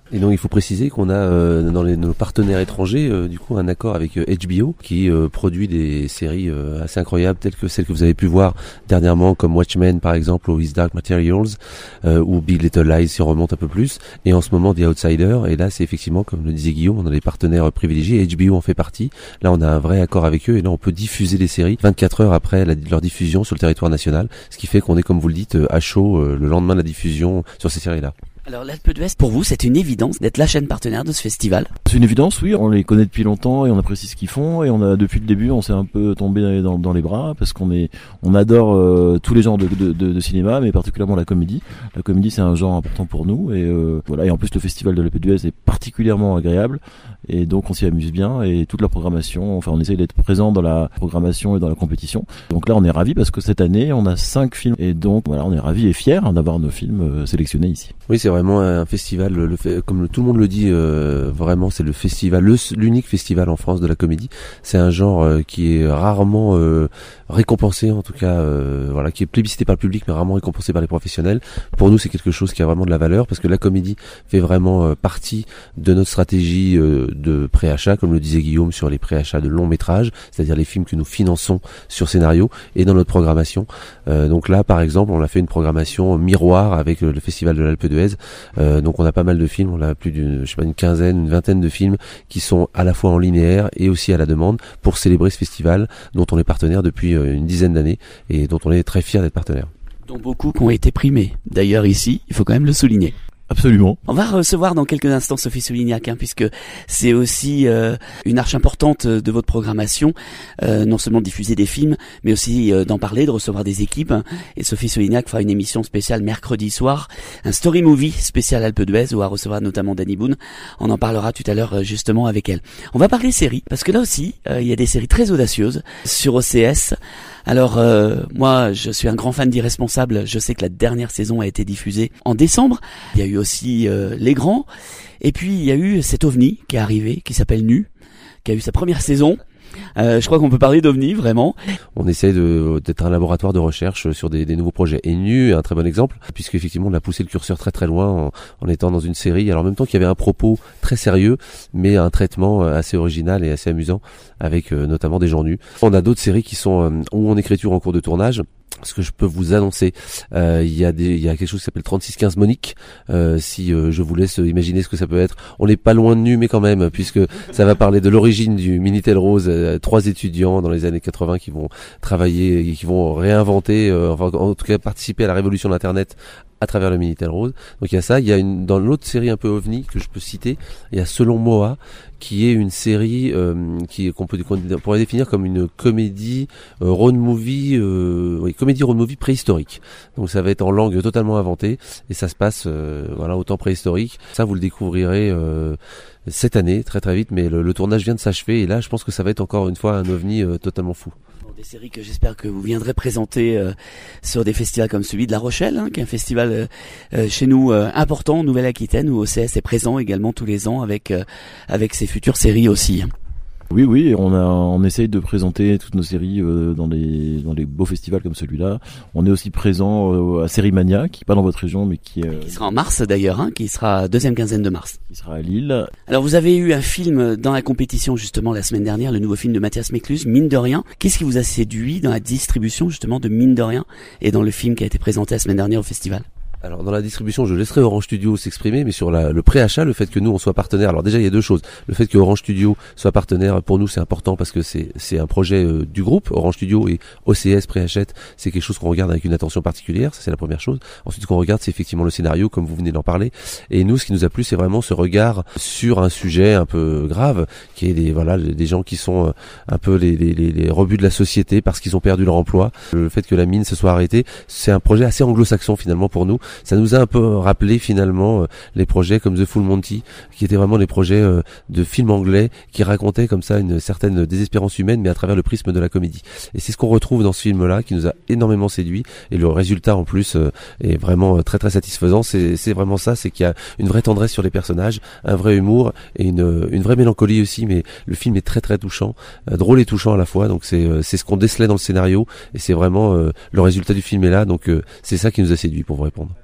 Et donc il faut préciser qu'on a euh, dans les, nos partenaires étrangers euh, du coup un accord avec euh, H B O qui euh, produit des séries euh, assez incroyables telles que celles que vous avez pu voir dernièrement comme Watchmen par exemple ou His Dark Materials euh, ou Big Little Lies si on remonte un peu plus, et en ce moment The Outsider, et là c'est effectivement comme le disait Guillaume, on a des partenaires privilégiés, H B O en fait partie, là on a un vrai accord avec eux et là on peut diffuser les séries vingt-quatre heures après la, leur diffusion sur le territoire national, ce qui fait qu'on est comme vous le dites à chaud euh, le lendemain de la diffusion sur ces séries là. Alors l'Alpe d'Huez, pour vous, c'est une évidence d'être la chaîne partenaire de ce festival? C'est une évidence, oui. On les connaît depuis longtemps et on apprécie ce qu'ils font. Et on a depuis le début, on s'est un peu tombé dans, dans les bras parce qu'on est, on adore euh, tous les genres de, de, de, de cinéma, mais particulièrement la comédie. La comédie, c'est un genre important pour nous. Et euh, voilà. Et en plus, le festival de l'Alpe d'Huez est particulièrement agréable. Et donc, on s'y amuse bien. Et toute la programmation, enfin, on essaye d'être présent dans la programmation et dans la compétition. Donc là, on est ravis parce que cette année, on a cinq films. Et donc, voilà, on est ravis et fiers d'avoir nos films euh, sélectionnés ici. Oui, c'est vraiment un festival, le, le, comme tout le monde le dit, euh, vraiment c'est le festival, le, l'unique festival en France de la comédie. C'est un genre euh, qui est rarement euh, récompensé, en tout cas, euh, voilà, qui est plébiscité par le public, mais rarement récompensé par les professionnels. Pour nous, c'est quelque chose qui a vraiment de la valeur, parce que la comédie fait vraiment euh, partie de notre stratégie euh, de préachat, comme le disait Guillaume, sur les préachats de longs métrages, c'est-à-dire les films que nous finançons sur scénario et dans notre programmation. Euh, donc là, par exemple, on a fait une programmation miroir avec le, le festival de l'Alpe d'Huez. Euh, donc on a pas mal de films, on a plus d'une, je sais pas, une quinzaine, une vingtaine de films qui sont à la fois en linéaire et aussi à la demande pour célébrer ce festival dont on est partenaire depuis une dizaine d'années et dont on est très fier d'être partenaire. Dont beaucoup qui ont été primés. D'ailleurs ici, il faut quand même le souligner. Absolument. On va recevoir dans quelques instants Sophie Solignac, hein, puisque c'est aussi euh, une arche importante de votre programmation, euh, non seulement de diffuser des films, mais aussi euh, d'en parler, de recevoir des équipes. Et Sophie Solignac fera une émission spéciale mercredi soir, un story movie spécial Alpe d'Huez, où elle recevra notamment Danny Boone. On en parlera tout à l'heure justement avec elle. On va parler séries, parce que là aussi, euh, il y a des séries très audacieuses sur O C S. Alors euh, moi je suis un grand fan d'Irresponsable, je sais que la dernière saison a été diffusée en décembre, il y a eu aussi euh, Les Grands, et puis il y a eu cet OVNI qui est arrivé, qui s'appelle Nu, qui a eu sa première saison. Euh, je crois qu'on peut parler d'OVNI, vraiment. On essaie de, d'être un laboratoire de recherche sur des, des nouveaux projets. Et Nu est un très bon exemple, puisque effectivement on a poussé le curseur très très loin en, en étant dans une série. Alors en même temps qu'il y avait un propos très sérieux, mais un traitement assez original et assez amusant, avec euh, notamment des gens nus. On a d'autres séries qui sont euh, ou en écriture en cours de tournage. Ce que je peux vous annoncer, euh, il y a des, il y a quelque chose qui s'appelle trente-six quinze Monique. Euh, si euh, je vous laisse imaginer ce que ça peut être, on n'est pas loin de Nu, mais quand même, puisque ça va parler de l'origine du Minitel Rose. Euh, trois étudiants dans les années quatre-vingts qui vont travailler, et qui vont réinventer, euh, enfin en tout cas participer à la révolution de l'Internet à travers le Minitel Rose. Donc il y a ça, il y a une, dans l'autre série un peu ovni que je peux citer, il y a Selon Moa, qui est une série euh, qui qu'on peut qu'on pourrait définir comme une comédie euh, road movie, euh, oui, comédie road movie préhistorique. Donc ça va être en langue totalement inventée et ça se passe euh, voilà au temps préhistorique. Ça vous le découvrirez euh, cette année très très vite, mais le, le tournage vient de s'achever et là je pense que ça va être encore une fois un ovni euh, totalement fou. Des séries que j'espère que vous viendrez présenter euh, sur des festivals comme celui de La Rochelle, hein, qui est un festival euh, euh, chez nous euh, important en Nouvelle-Aquitaine, où O C S est présent également tous les ans avec euh, avec ses futures séries aussi. Oui, oui, on a, on essaye de présenter toutes nos séries euh, dans les dans les beaux festivals comme celui-là. On est aussi présent euh, à Sérimania, qui est pas dans votre région, mais qui, euh, qui sera en mars d'ailleurs, hein, qui sera deuxième quinzaine de mars. Qui sera à Lille. Alors vous avez eu un film dans la compétition justement la semaine dernière, le nouveau film de Mathias Mécluse, Mine de rien. Qu'est-ce qui vous a séduit dans la distribution justement de Mine de rien et dans le film qui a été présenté la semaine dernière au festival? Alors dans la distribution, je laisserai Orange Studio s'exprimer, mais sur la, le préachat, le fait que nous on soit partenaire. Alors déjà il y a deux choses. Le fait que Orange Studio soit partenaire pour nous c'est important parce que c'est c'est un projet euh, du groupe. Orange Studio et O C S préachète, c'est quelque chose qu'on regarde avec une attention particulière. Ça c'est la première chose. Ensuite ce qu'on regarde c'est effectivement le scénario comme vous venez d'en parler. Et nous ce qui nous a plu c'est vraiment ce regard sur un sujet un peu grave qui est des voilà des gens qui sont euh, un peu les, les les les rebuts de la société parce qu'ils ont perdu leur emploi. Le fait que la mine se soit arrêtée, c'est un projet assez anglo-saxon finalement pour nous. Ça nous a un peu rappelé finalement euh, les projets comme The Full Monty, qui étaient vraiment des projets euh, de films anglais qui racontaient comme ça une certaine désespérance humaine, mais à travers le prisme de la comédie. Et c'est ce qu'on retrouve dans ce film-là, qui nous a énormément séduit. Et le résultat en plus euh, est vraiment très très satisfaisant. C'est, c'est vraiment ça, c'est qu'il y a une vraie tendresse sur les personnages, un vrai humour et une, une vraie mélancolie aussi. Mais le film est très très touchant, euh, drôle et touchant à la fois. Donc c'est, c'est ce qu'on décelait dans le scénario et c'est vraiment euh, le résultat du film est là. Donc euh, c'est ça qui nous a séduit pour vous répondre.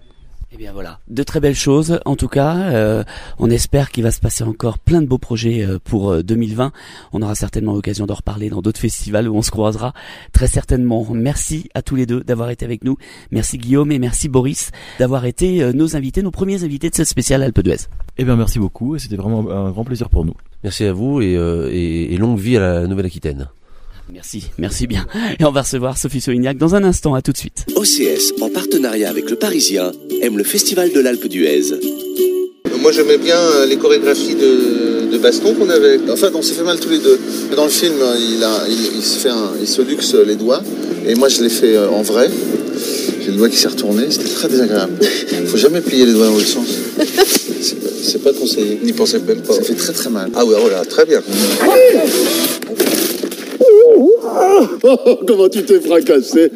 Eh bien voilà, de très belles choses en tout cas. Euh, on espère qu'il va se passer encore plein de beaux projets euh, pour euh, deux mille vingt. On aura certainement l'occasion d'en reparler dans d'autres festivals où on se croisera très certainement. Merci à tous les deux d'avoir été avec nous. Merci Guillaume et merci Boris d'avoir été euh, nos invités, nos premiers invités de cette spéciale Alpe d'Huez. Eh bien merci beaucoup et c'était vraiment un grand plaisir pour nous. Merci à vous et, euh, et, et longue vie à la Nouvelle-Aquitaine. Merci, merci bien. Et on va recevoir Sophie Solignac dans un instant, à tout de suite. O C S, en partenariat avec le Parisien, aime le festival de l'Alpe d'Huez. Moi j'aimais bien les chorégraphies de, de baston qu'on avait. En fait on s'est fait mal tous les deux. Dans le film il, a, il, il, se, fait un, il se luxe les doigts et moi je l'ai fait en vrai. J'ai le doigt qui s'est retourné, c'était très désagréable. Faut jamais plier les doigts dans le sens. C'est pas, c'est pas conseillé. N'y pensez même pas. Ça fait très très mal. Ah ouais voilà, très bien. Oh, comment tu t'es fracassé.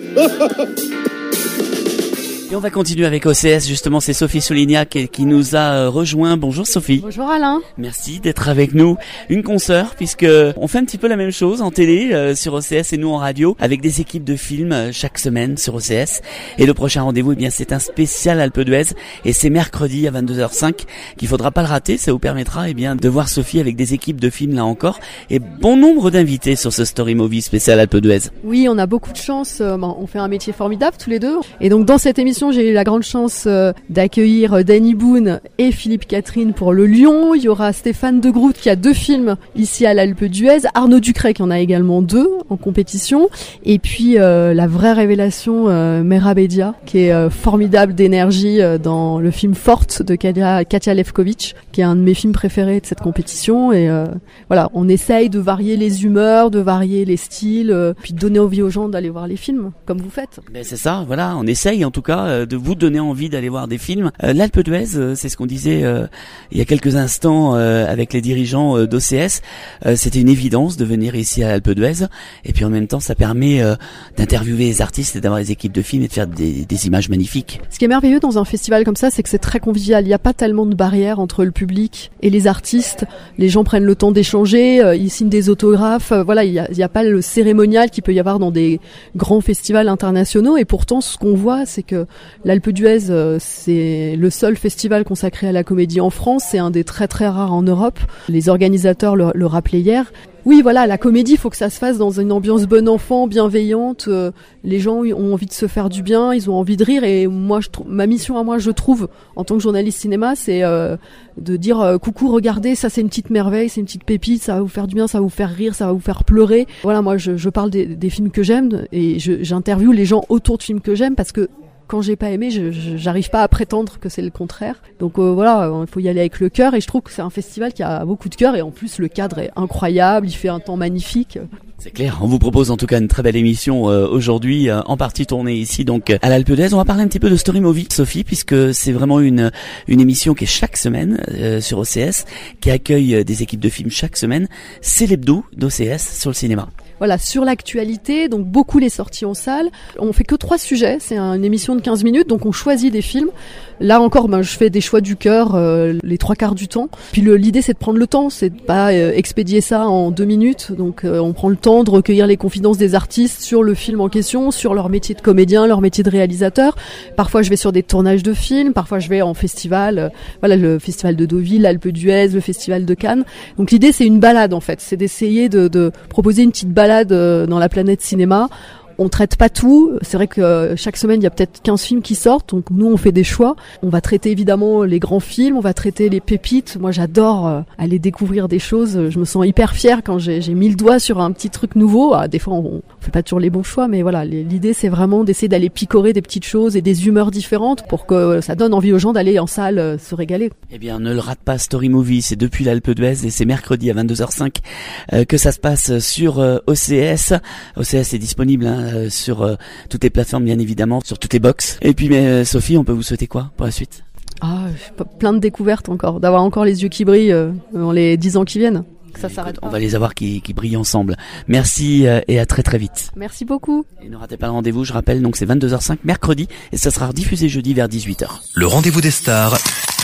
Et on va continuer avec O C S, justement c'est Sophie Solignac qui nous a rejoint. Bonjour Sophie. Bonjour Alain. Merci d'être avec nous. Une consoeur, puisque on fait un petit peu la même chose en télé euh, sur O C S et nous en radio, avec des équipes de films euh, chaque semaine sur O C S. Et le prochain rendez-vous, eh bien c'est un spécial Alpe d'Huez et c'est mercredi à vingt-deux heures cinq qu'il faudra pas le rater. Ça vous permettra eh bien de voir Sophie avec des équipes de films là encore et bon nombre d'invités sur ce Story Movie spécial Alpe d'Huez. Oui, on a beaucoup de chance. On fait un métier formidable tous les deux. Et donc dans cette émission, j'ai eu la grande chance euh, d'accueillir Danny Boone et Philippe Catherine pour Le Lion. Il y aura Stéphane De Groot qui a deux films ici à l'Alpe d'Huez. Arnaud Ducret qui en a également deux en compétition. Et puis euh, la vraie révélation, euh, Mera Bedia, qui est euh, formidable d'énergie euh, dans le film Forte de Katia, Katia Lefkovitch, qui est un de mes films préférés de cette compétition. Et euh, voilà, on essaye de varier les humeurs, de varier les styles, euh, puis de donner envie aux gens d'aller voir les films, comme vous faites. Ben c'est ça, voilà, on essaye en tout cas euh, de vous donner envie d'aller voir des films. Euh, L'Alpe d'Huez, euh, c'est ce qu'on disait euh, il y a quelques instants euh, avec les dirigeants euh, d'O C S. Euh, c'était une évidence de venir ici à l'Alpe d'Huez. Et puis en même temps, ça permet euh, d'interviewer les artistes et d'avoir des équipes de films et de faire des, des images magnifiques. Ce qui est merveilleux dans un festival comme ça, c'est que c'est très convivial. Il n'y a pas tellement de barrières entre le public et les artistes. Les gens prennent le temps d'échanger, euh, ils signent des autographes. Euh, voilà, il n'y a, il y a pas le cérémonial qu'il peut y avoir dans des grands festivals internationaux. Et pourtant, ce qu'on voit, c'est que l'Alpe d'Huez, euh, c'est le seul festival consacré à la comédie en France. C'est un des très très rares en Europe. Les organisateurs le, le rappelaient hier. Oui, voilà, la comédie, il faut que ça se fasse dans une ambiance bon enfant, bienveillante. Euh, les gens ont envie de se faire du bien, ils ont envie de rire. Et moi, je trou- ma mission à moi, je trouve, en tant que journaliste cinéma, c'est euh, de dire euh, coucou, regardez, ça c'est une petite merveille, c'est une petite pépite, ça va vous faire du bien, ça va vous faire rire, ça va vous faire pleurer. Voilà, moi, je, je parle des, des films que j'aime et je, j'interviewe les gens autour de films que j'aime parce que quand j'ai pas aimé, je, je, j'arrive pas à prétendre que c'est le contraire. Donc euh, voilà, il faut y aller avec le cœur et je trouve que c'est un festival qui a beaucoup de cœur et en plus le cadre est incroyable, il fait un temps magnifique. C'est clair, on vous propose en tout cas une très belle émission euh, aujourd'hui, euh, en partie tournée ici donc à l'Alpe d'Huez. On va parler un petit peu de Story Movie, Sophie, puisque c'est vraiment une une émission qui est chaque semaine euh, sur O C S, qui accueille des équipes de films chaque semaine. C'est l'hebdo d'O C S sur le cinéma. Voilà, sur l'actualité, donc beaucoup les sorties en salle. On fait que trois sujets, c'est une émission de quinze minutes, donc on choisit des films. Là encore, ben, je fais des choix du cœur euh, les trois quarts du temps. Puis le, l'idée, c'est de prendre le temps, c'est de pas euh, expédier ça en deux minutes. Donc euh, on prend le temps de recueillir les confidences des artistes sur le film en question, sur leur métier de comédien, leur métier de réalisateur. Parfois, je vais sur des tournages de films, parfois je vais en festival. Euh, voilà, le festival de Deauville, l'Alpe d'Huez, le festival de Cannes. Donc l'idée, c'est une balade en fait, c'est d'essayer de, de proposer une petite balade dans la planète cinéma. On traite pas tout. C'est vrai que chaque semaine, il y a peut-être quinze films qui sortent. Donc nous, on fait des choix. On va traiter évidemment les grands films. On va traiter les pépites. Moi, j'adore euh, aller découvrir des choses. Je me sens hyper fière quand j'ai, j'ai mis le doigt sur un petit truc nouveau. Ah, des fois, on, on fait pas toujours les bons choix. Mais voilà, l'idée, c'est vraiment d'essayer d'aller picorer des petites choses et des humeurs différentes pour que ça donne envie aux gens d'aller en salle euh, se régaler. Eh bien, ne le rate pas, Story Movie. C'est depuis l'Alpe d'Huez et c'est mercredi à vingt-deux heures cinq euh, que ça se passe sur euh, O C S. O C S est disponible hein, Euh, sur euh, toutes les plateformes bien évidemment, sur toutes les box. Et puis mais euh, Sophie, on peut vous souhaiter quoi pour la suite? Ah, plein de découvertes encore, d'avoir encore les yeux qui brillent euh, dans les dix ans qui viennent. Ça s'arrête pas. On va les avoir qui, qui brillent ensemble. Merci euh, et à très très vite. Merci beaucoup. Et ne ratez pas le rendez-vous, je rappelle, donc c'est vingt-deux heures cinq mercredi et ça sera diffusé jeudi vers dix-huit heures. Le rendez-vous des stars,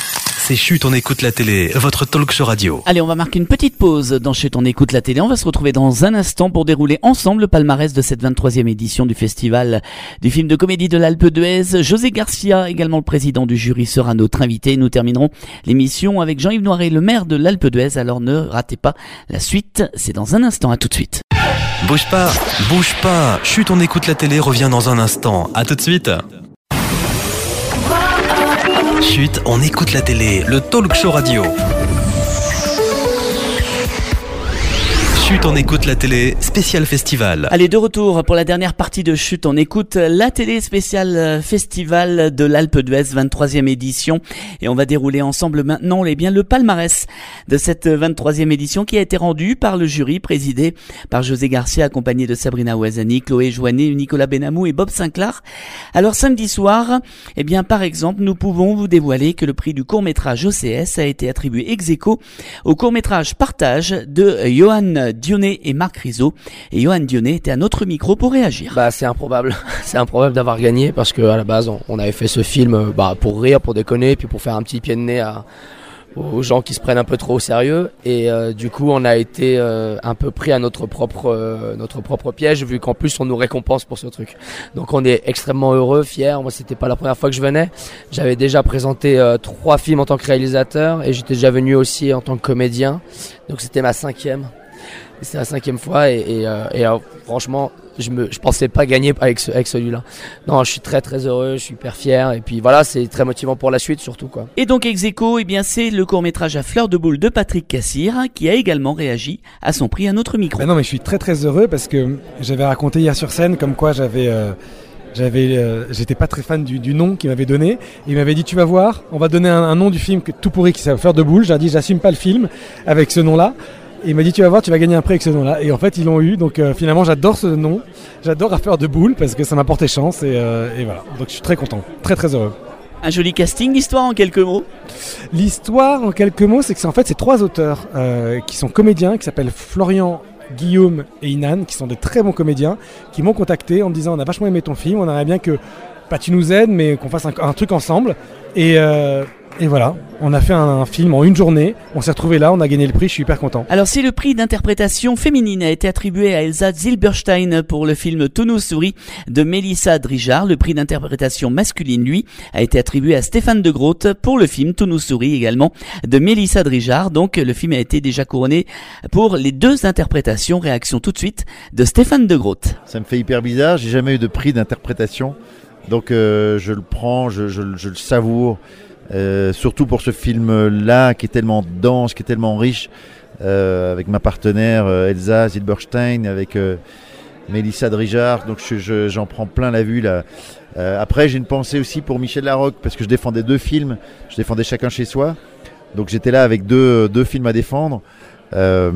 c'est Chut, on écoute la télé, votre talk show radio. Allez, on va marquer une petite pause dans Chut, on écoute la télé. On va se retrouver dans un instant pour dérouler ensemble le palmarès de cette vingt-troisième édition du festival du film de comédie de l'Alpe d'Huez. José Garcia, également le président du jury, sera notre invité. Nous terminerons l'émission avec Jean-Yves Noiret, le maire de l'Alpe d'Huez. Alors ne ratez pas la suite, c'est dans un instant. À tout de suite. Bouge pas, bouge pas. Chut, on écoute la télé revient dans un instant. À tout de suite. Chut, on écoute la télé, le talk show radio. Chut, on écoute la télé, spécial festival. Allez, de retour pour la dernière partie de Chut, on écoute la télé spéciale festival de l'Alpe d'Huez, vingt-troisième édition. Et on va dérouler ensemble maintenant eh bien, le palmarès de cette vingt-troisième édition qui a été rendue par le jury présidé par José Garcia, accompagné de Sabrina Ouazani, Chloé Joannet, Nicolas Benamou et Bob Sinclair. Alors samedi soir, eh bien par exemple, nous pouvons vous dévoiler que le prix du court-métrage O C S a été attribué ex aequo au court-métrage Partage de Johan Dionnet et Marc Rizzo. Et Johan Dionnet était à notre micro pour réagir. Bah c'est improbable, c'est improbable d'avoir gagné parce que à la base on, on avait fait ce film bah, pour rire, pour déconner, puis pour faire un petit pied de nez à, aux gens qui se prennent un peu trop au sérieux. Et euh, du coup on a été euh, un peu pris à notre propre euh, notre propre piège vu qu'en plus on nous récompense pour ce truc. Donc on est extrêmement heureux, fiers. Moi c'était pas la première fois que je venais. J'avais déjà présenté euh, trois films en tant que réalisateur et j'étais déjà venu aussi en tant que comédien. Donc c'était ma cinquième. C'est la cinquième fois et, et, euh, et euh, franchement je me je pensais pas gagner avec, ce, avec celui-là. Non, je suis très très heureux, je suis hyper fier et puis voilà, c'est très motivant pour la suite surtout quoi. Et donc ex aequo, eh bien c'est le court-métrage à fleur de boule de Patrick Cassir qui a également réagi à son prix à notre micro. Ben non mais je suis très très heureux parce que j'avais raconté hier sur scène comme quoi j'avais euh, j'avais euh, j'étais pas très fan du, du nom qu'il m'avait donné. Il m'avait dit tu vas voir, on va donner un, un nom du film que, tout pourri qui s'appelle Fleur de boule. J'ai dit j'assume pas le film avec ce nom-là. Et il m'a dit tu vas voir, tu vas gagner un prix avec ce nom-là. Et en fait ils l'ont eu, donc euh, finalement j'adore ce nom, j'adore à faire de boule parce que ça m'a porté chance et, euh, et voilà. Donc je suis très content, très très heureux. Un joli casting, l'histoire en quelques mots. L'histoire en quelques mots, c'est que c'est en fait c'est trois auteurs euh, qui sont comédiens, qui s'appellent Florian, Guillaume et Inan, qui sont des très bons comédiens, qui m'ont contacté en me disant on a vachement aimé ton film, on aimerait bien que bah, tu nous aides, mais qu'on fasse un, un truc ensemble. Et euh, Et voilà, on a fait un, un film en une journée, on s'est retrouvés là, on a gagné le prix, je suis hyper content. Alors si le prix d'interprétation féminine a été attribué à Elsa Zilberstein pour le film Tout nous sourit de Mélissa Drijard, le prix d'interprétation masculine, lui, a été attribué à Stéphane de Groot pour le film Tout nous sourit également de Mélissa Drijard. Donc le film a été déjà couronné pour les deux interprétations. Réaction tout de suite de Stéphane de Groot. Ça me fait hyper bizarre, j'ai jamais eu de prix d'interprétation, donc euh, je le prends, je, je, je le savoure. Euh, surtout pour ce film-là qui est tellement dense, qui est tellement riche, euh, avec ma partenaire euh, Elsa Zilberstein, avec euh, Mélissa Drijard, donc je, je, j'en prends plein la vue là. Euh, après j'ai une pensée aussi pour Michel Larocque parce que je défendais deux films, je défendais Chacun chez soi, donc j'étais là avec deux, deux films à défendre. Euh,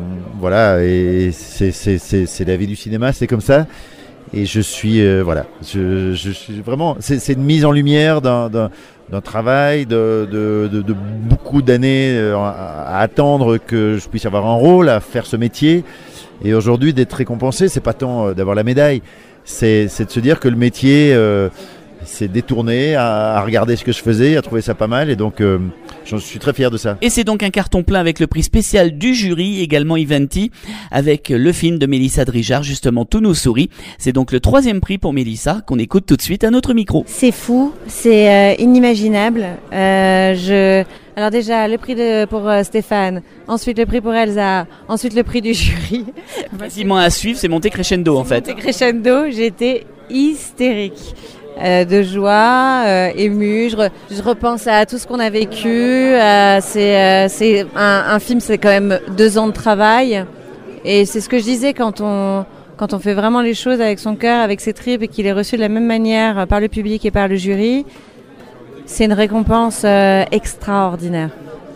voilà, et c'est, c'est, c'est, c'est la vie du cinéma, c'est comme ça. Et je suis euh, voilà, je, je suis vraiment, c'est, c'est une mise en lumière d'un, d'un, d'un travail, de, de, de, de beaucoup d'années à, à attendre que je puisse avoir un rôle, à faire ce métier. Et aujourd'hui d'être récompensé, c'est pas tant d'avoir la médaille, c'est, c'est de se dire que le métier euh, s'est détourné à, à regarder ce que je faisais, à trouver ça pas mal, et donc euh, je suis très fier de ça. Et c'est donc un carton plein avec le prix spécial du jury, également Eventi, avec le film de Mélissa Drijard, justement Tout nous sourit. C'est donc le troisième prix pour Mélissa, qu'on écoute tout de suite à notre micro. C'est fou, c'est euh, inimaginable. Euh, je... Alors déjà, le prix de, pour euh, Stéphane, ensuite le prix pour Elsa, ensuite le prix du jury. Facilement à suivre, c'est monté crescendo en fait. Monté crescendo, j'étais hystérique. Euh, de joie, euh, émue. Je, re, je repense à tout ce qu'on a vécu. Euh, c'est euh, c'est un, un film, c'est quand même deux ans de travail. Et c'est ce que je disais quand on quand on fait vraiment les choses avec son cœur, avec ses tripes, et qu'il est reçu de la même manière par le public et par le jury. C'est une récompense euh, extraordinaire.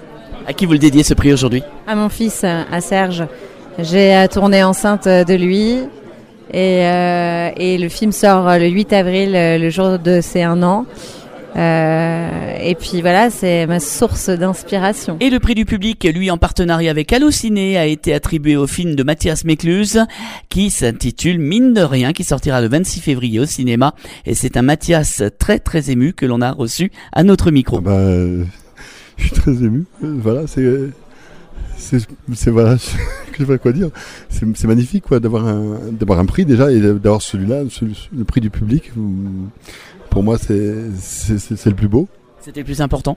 À qui vous le dédiez ce prix aujourd'hui ? À mon fils, à Serge. J'ai tourné enceinte de lui. Et, euh, et le film sort le huit avril, le jour de ses un an. Euh, et puis voilà, c'est ma source d'inspiration. Et le prix du public, lui en partenariat avec Allociné, a été attribué au film de Mathias Mécluse qui s'intitule Mine de rien, qui sortira le vingt-six février au cinéma. Et c'est un Mathias très très ému que l'on a reçu à notre micro. Bah, euh, je suis très ému. Voilà, c'est, c'est, c'est voilà, je sais pas quoi dire. C'est, c'est magnifique, quoi, d'avoir un, d'avoir un prix déjà et d'avoir celui-là, celui, le prix du public. Pour moi, c'est, c'est, c'est, c'est le plus beau. C'était le plus important.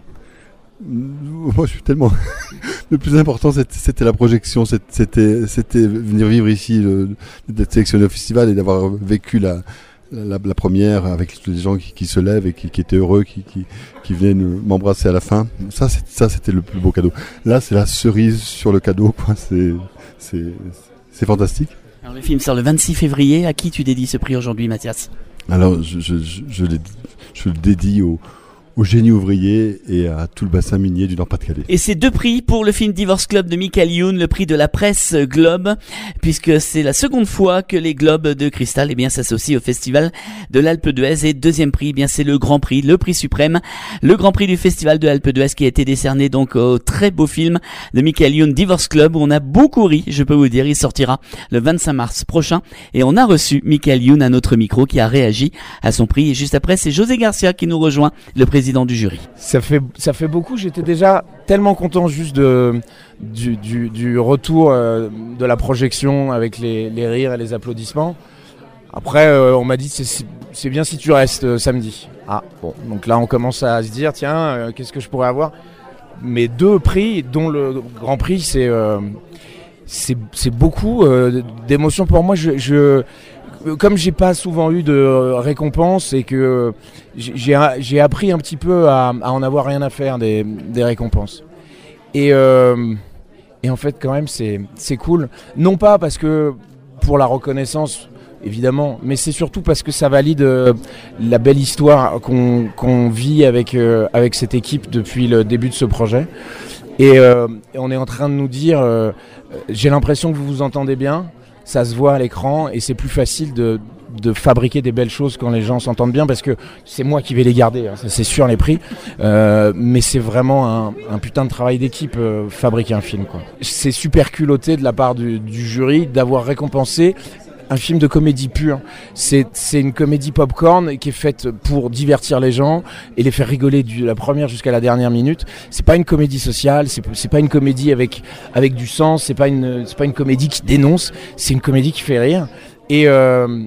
Moi, je suis tellement. Le plus important, c'était, c'était la projection, c'était, c'était venir vivre ici, le, d'être sélectionné au festival et d'avoir vécu la. La, la première avec les gens qui, qui se lèvent et qui, qui étaient heureux, qui, qui, qui venaient nous, m'embrasser à la fin. Ça, c'est, ça, c'était le plus beau cadeau. Là, c'est la cerise sur le cadeau, quoi. C'est, c'est, c'est fantastique. Alors, le film sort le vingt-six février. À qui tu dédies ce prix aujourd'hui, Mathias ? Alors, je, je, je, je, je le dédie au, au génie ouvrier et à tout le bassin minier du Nord-Pas-de-Calais. Et c'est deux prix pour le film Divorce Club de Michael Youn, le prix de la presse Globe, puisque c'est la seconde fois que les Globes de Cristal eh bien, s'associent au Festival de l'Alpe d'Huez. Et deuxième prix, eh bien, c'est le Grand Prix, le prix suprême, le Grand Prix du Festival de l'Alpe d'Huez qui a été décerné donc au très beau film de Michael Youn, Divorce Club, où on a beaucoup ri, je peux vous dire. Il sortira le vingt-cinq mars prochain et on a reçu Michael Youn à notre micro qui a réagi à son prix. Et juste après, c'est José Garcia qui nous rejoint, le président du jury. Ça fait, ça fait beaucoup, j'étais déjà tellement content juste de, du, du, du retour euh, de la projection avec les, les rires et les applaudissements. Après, euh, on m'a dit c'est, c'est bien si tu restes euh, samedi. Ah, bon, donc là on commence à se dire tiens, euh, qu'est-ce que je pourrais avoir ? Mais deux prix, dont le Grand Prix, c'est, euh, c'est, c'est beaucoup euh, d'émotions pour moi. Je... je Comme j'ai pas souvent eu de récompenses et que j'ai, j'ai appris un petit peu à, à en avoir rien à faire des, des récompenses. Et, euh, et en fait, quand même, c'est, c'est cool. Non pas parce que pour la reconnaissance, évidemment, mais c'est surtout parce que ça valide euh, la belle histoire qu'on, qu'on vit avec, euh, avec cette équipe depuis le début de ce projet. Et, euh, et on est en train de nous dire, euh, j'ai l'impression que vous vous entendez bien. Ça se voit à l'écran et c'est plus facile de, de fabriquer des belles choses quand les gens s'entendent bien parce que c'est moi qui vais les garder, hein, ça c'est sûr les prix, euh, mais c'est vraiment un, un putain de travail d'équipe euh, fabriquer un film, quoi. C'est super culotté de la part du, du jury d'avoir récompensé un film de comédie pure. C'est, c'est une comédie popcorn qui est faite pour divertir les gens et les faire rigoler de la première jusqu'à la dernière minute. C'est pas une comédie sociale, c'est, c'est pas une comédie avec, avec du sens, c'est pas une, c'est pas une comédie qui dénonce, c'est une comédie qui fait rire. Et, euh,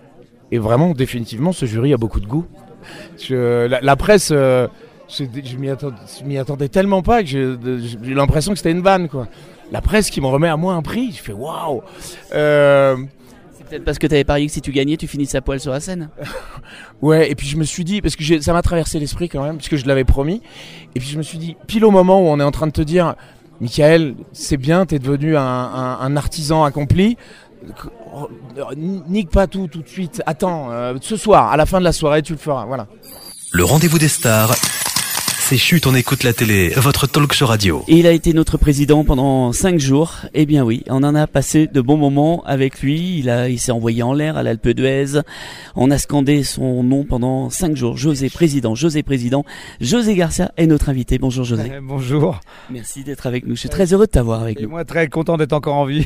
et vraiment, définitivement, ce jury a beaucoup de goût. Je, la, la presse, euh, je, je, m'y attendais, je m'y attendais tellement pas que j'ai, j'ai eu l'impression que c'était une vanne, quoi. La presse qui me remet à moi un prix, je fais waouh. Euh, Peut-être parce que tu avais parié que si tu gagnais, tu finissais à poil sur la scène. Ouais, et puis je me suis dit, parce que j'ai, ça m'a traversé l'esprit quand même, parce que je l'avais promis. Et puis je me suis dit, pile au moment où on est en train de te dire, Michael, c'est bien, t'es devenu un, un, un artisan accompli. Nique pas tout tout de suite. Attends, euh, ce soir, à la fin de la soirée, tu le feras. Voilà. Le rendez-vous des stars. C'est Chut, on écoute la télé, votre talk show radio. Et il a été notre président pendant cinq jours. Eh bien oui, on en a passé de bons moments avec lui. Il a, il s'est envoyé en l'air à l'Alpe d'Huez. On a scandé son nom pendant cinq jours. José Président, José Président. José Garcia est notre invité. Bonjour José. Euh, bonjour. Merci d'être avec nous. Je suis très heureux de t'avoir avec Et nous. Moi très content d'être encore en vie.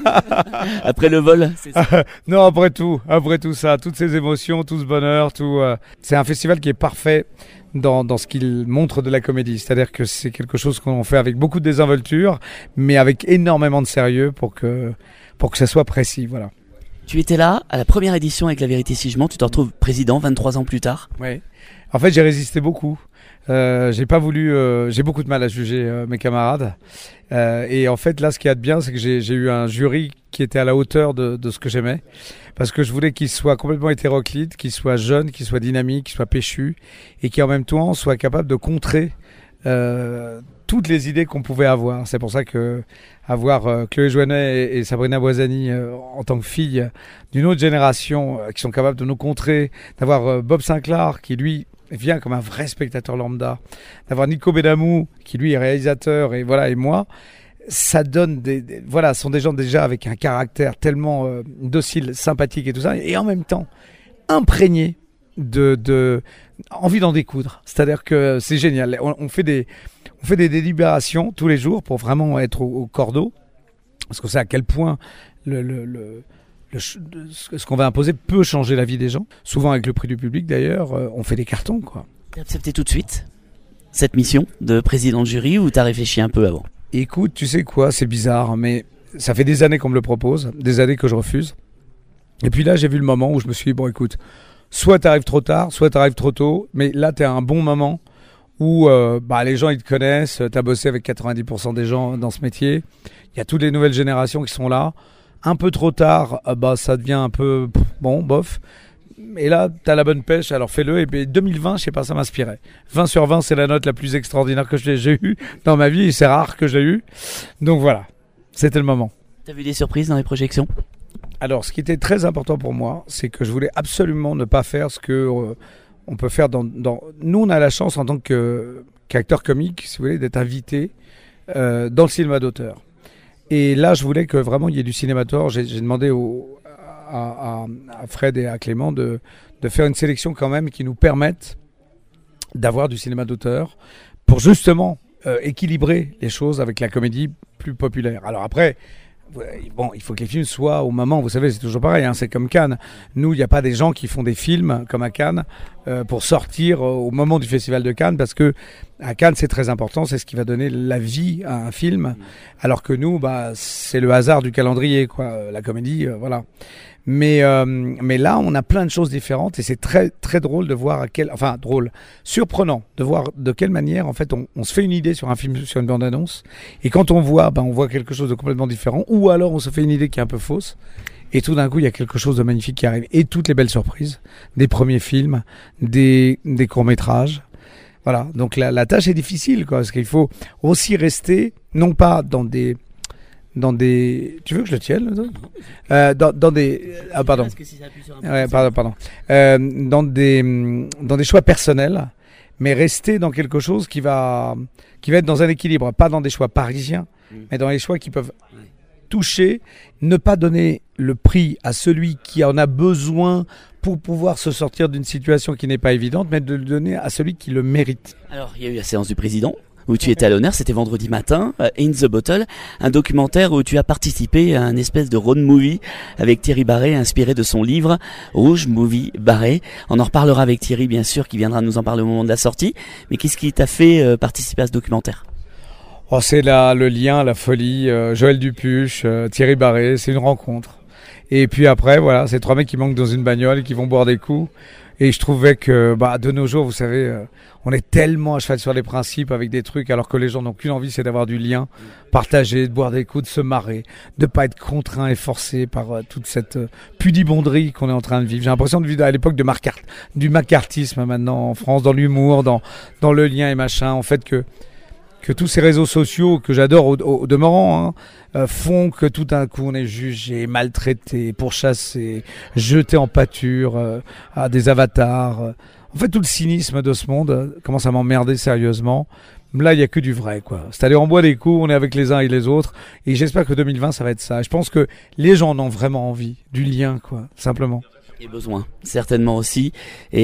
Après le vol, c'est ça. Non, après tout, après tout ça, toutes ces émotions, tout ce bonheur, tout. Euh, c'est un festival qui est parfait. Dans, dans ce qu'il montre de la comédie. C'est-à-dire que c'est quelque chose qu'on fait avec beaucoup de désinvolture, mais avec énormément de sérieux pour que, pour que ça soit précis. Voilà. Tu étais là à la première édition avec La Vérité si je mens. Tu te retrouves président vingt-trois ans plus tard. Oui. En fait, j'ai résisté beaucoup. Euh, j'ai pas voulu. Euh, j'ai beaucoup de mal à juger euh, mes camarades. Euh, et en fait, là, ce qu'il y a de bien, c'est que j'ai, j'ai eu un jury qui était à la hauteur de, de ce que j'aimais. Parce que je voulais qu'il soit complètement hétéroclite, qu'il soit jeune, qu'il soit dynamique, qu'il soit péchu, et qui en même temps soit capable de contrer euh, toutes les idées qu'on pouvait avoir. C'est pour ça que avoir euh, Chloé Jouanet et, et Sabrina Boisani euh, en tant que filles d'une autre génération euh, qui sont capables de nous contrer, d'avoir euh, Bob Sinclair qui lui vient comme un vrai spectateur lambda, d'avoir Nico Bedamou qui lui est réalisateur et voilà et moi. Ça donne des, des voilà, ce sont des gens déjà avec un caractère tellement euh, docile, sympathique et tout ça, et en même temps imprégnés de, de envie d'en découdre. C'est-à-dire que c'est génial. On, on fait des on fait des délibérations tous les jours pour vraiment être au, au cordeau, parce qu'on sait à quel point le, le, le, le ce qu'on va imposer peut changer la vie des gens. Souvent avec le prix du public d'ailleurs, euh, on fait des cartons quoi. T'as accepté tout de suite? cette mission de président de jury ou t'as réfléchi un peu avant? Écoute, tu sais quoi, c'est bizarre, mais ça fait des années qu'on me le propose, des années que je refuse. Et puis là, j'ai vu le moment où je me suis dit, bon écoute, soit t'arrives trop tard, soit t'arrives trop tôt, mais là t'es à un bon moment où euh, bah, les gens ils te connaissent, t'as bossé avec quatre-vingt-dix pour cent des gens dans ce métier, il y a toutes les nouvelles générations qui sont là. Un peu trop tard, euh, bah, ça devient un peu, pff, bon, bof. Et là, t'as la bonne pêche, alors fais-le. Et puis deux mille vingt, je sais pas, ça m'inspirait. vingt sur vingt, c'est la note la plus extraordinaire que j'ai eue dans ma vie, et c'est rare que je l'ai eue. Donc voilà, c'était le moment. T'as vu des surprises dans les projections? Alors, ce qui était très important pour moi, c'est que je voulais absolument ne pas faire ce que euh, on peut faire dans, dans... Nous, on a la chance, en tant que, qu'acteur comique, si vous voulez, d'être invité euh, dans le cinéma d'auteur. Et là, je voulais que vraiment il y ait du cinéma d'auteur. J'ai, j'ai demandé au, à, à, à Fred et à Clément de, de faire une sélection quand même qui nous permette d'avoir du cinéma d'auteur pour justement euh, équilibrer les choses avec la comédie plus populaire. Alors après... Bon, il faut que les films soient au moment, vous savez, c'est toujours pareil, hein, c'est comme Cannes. Nous, il n'y a pas des gens qui font des films comme à Cannes euh, pour sortir au moment du Festival de Cannes, parce que à Cannes, c'est très important, c'est ce qui va donner la vie à un film, alors que nous, bah, c'est le hasard du calendrier, quoi. La comédie, euh, voilà. Mais euh, mais là, on a plein de choses différentes et c'est très très drôle de voir à quel, enfin drôle, surprenant de voir de quelle manière en fait on, on se fait une idée sur un film, sur une bande-annonce, et quand on voit, ben on voit quelque chose de complètement différent, ou alors on se fait une idée qui est un peu fausse, et tout d'un coup il y a quelque chose de magnifique qui arrive, et toutes les belles surprises, des premiers films, des des courts métrages. Voilà, donc la, la tâche est difficile, quoi, parce qu'il faut aussi rester non pas dans des dans des... Tu veux que je le tienne euh, dans, dans des... Ah, pardon. Ouais, pardon, pardon. Euh, dans des, dans des choix personnels, mais rester dans quelque chose qui va, qui va être dans un équilibre. Pas dans des choix parisiens, mmh. mais dans les choix qui peuvent toucher, ne pas donner le prix à celui qui en a besoin pour pouvoir se sortir d'une situation qui n'est pas évidente, mais de le donner à celui qui le mérite. Alors, il y a eu la séance du président, où tu étais à l'honneur, c'était vendredi matin, euh, In the Bottle, un documentaire où tu as participé à un espèce de road movie avec Thierry Barret, inspiré de son livre Rouge Movie Barret. On en reparlera avec Thierry, bien sûr, qui viendra nous en parler au moment de la sortie. Mais qu'est-ce qui t'a fait euh, participer à ce documentaire? Oh, c'est là le lien, la folie, euh, Joël Dupuche, euh, Thierry Barret, c'est une rencontre. Et puis après, voilà, c'est trois mecs qui manquent dans une bagnole et qui vont boire des coups. Et je trouvais que, bah, de nos jours, vous savez, euh, on est tellement à cheval sur les principes avec des trucs, alors que les gens n'ont qu'une envie, c'est d'avoir du lien, partager, de boire des coups, de se marrer, de pas être contraint et forcé par euh, toute cette euh, pudibonderie qu'on est en train de vivre. J'ai l'impression de vivre à l'époque de Marcart, du macartisme maintenant en France, dans l'humour, dans dans le lien et machin. En fait que que tous ces réseaux sociaux que j'adore au, au, au demeurant hein, euh, font que tout d'un coup on est jugé, maltraité, pourchassé, jeté en pâture euh, à des avatars. En fait, tout le cynisme de ce monde euh, commence à m'emmerder sérieusement. Là, il y a que du vrai, quoi. C'est-à-dire, on boit des coups, on est avec les uns et les autres, et j'espère que deux mille vingt, ça va être ça. Et je pense que les gens en ont vraiment envie, du lien, quoi, simplement. Et besoin, certainement aussi.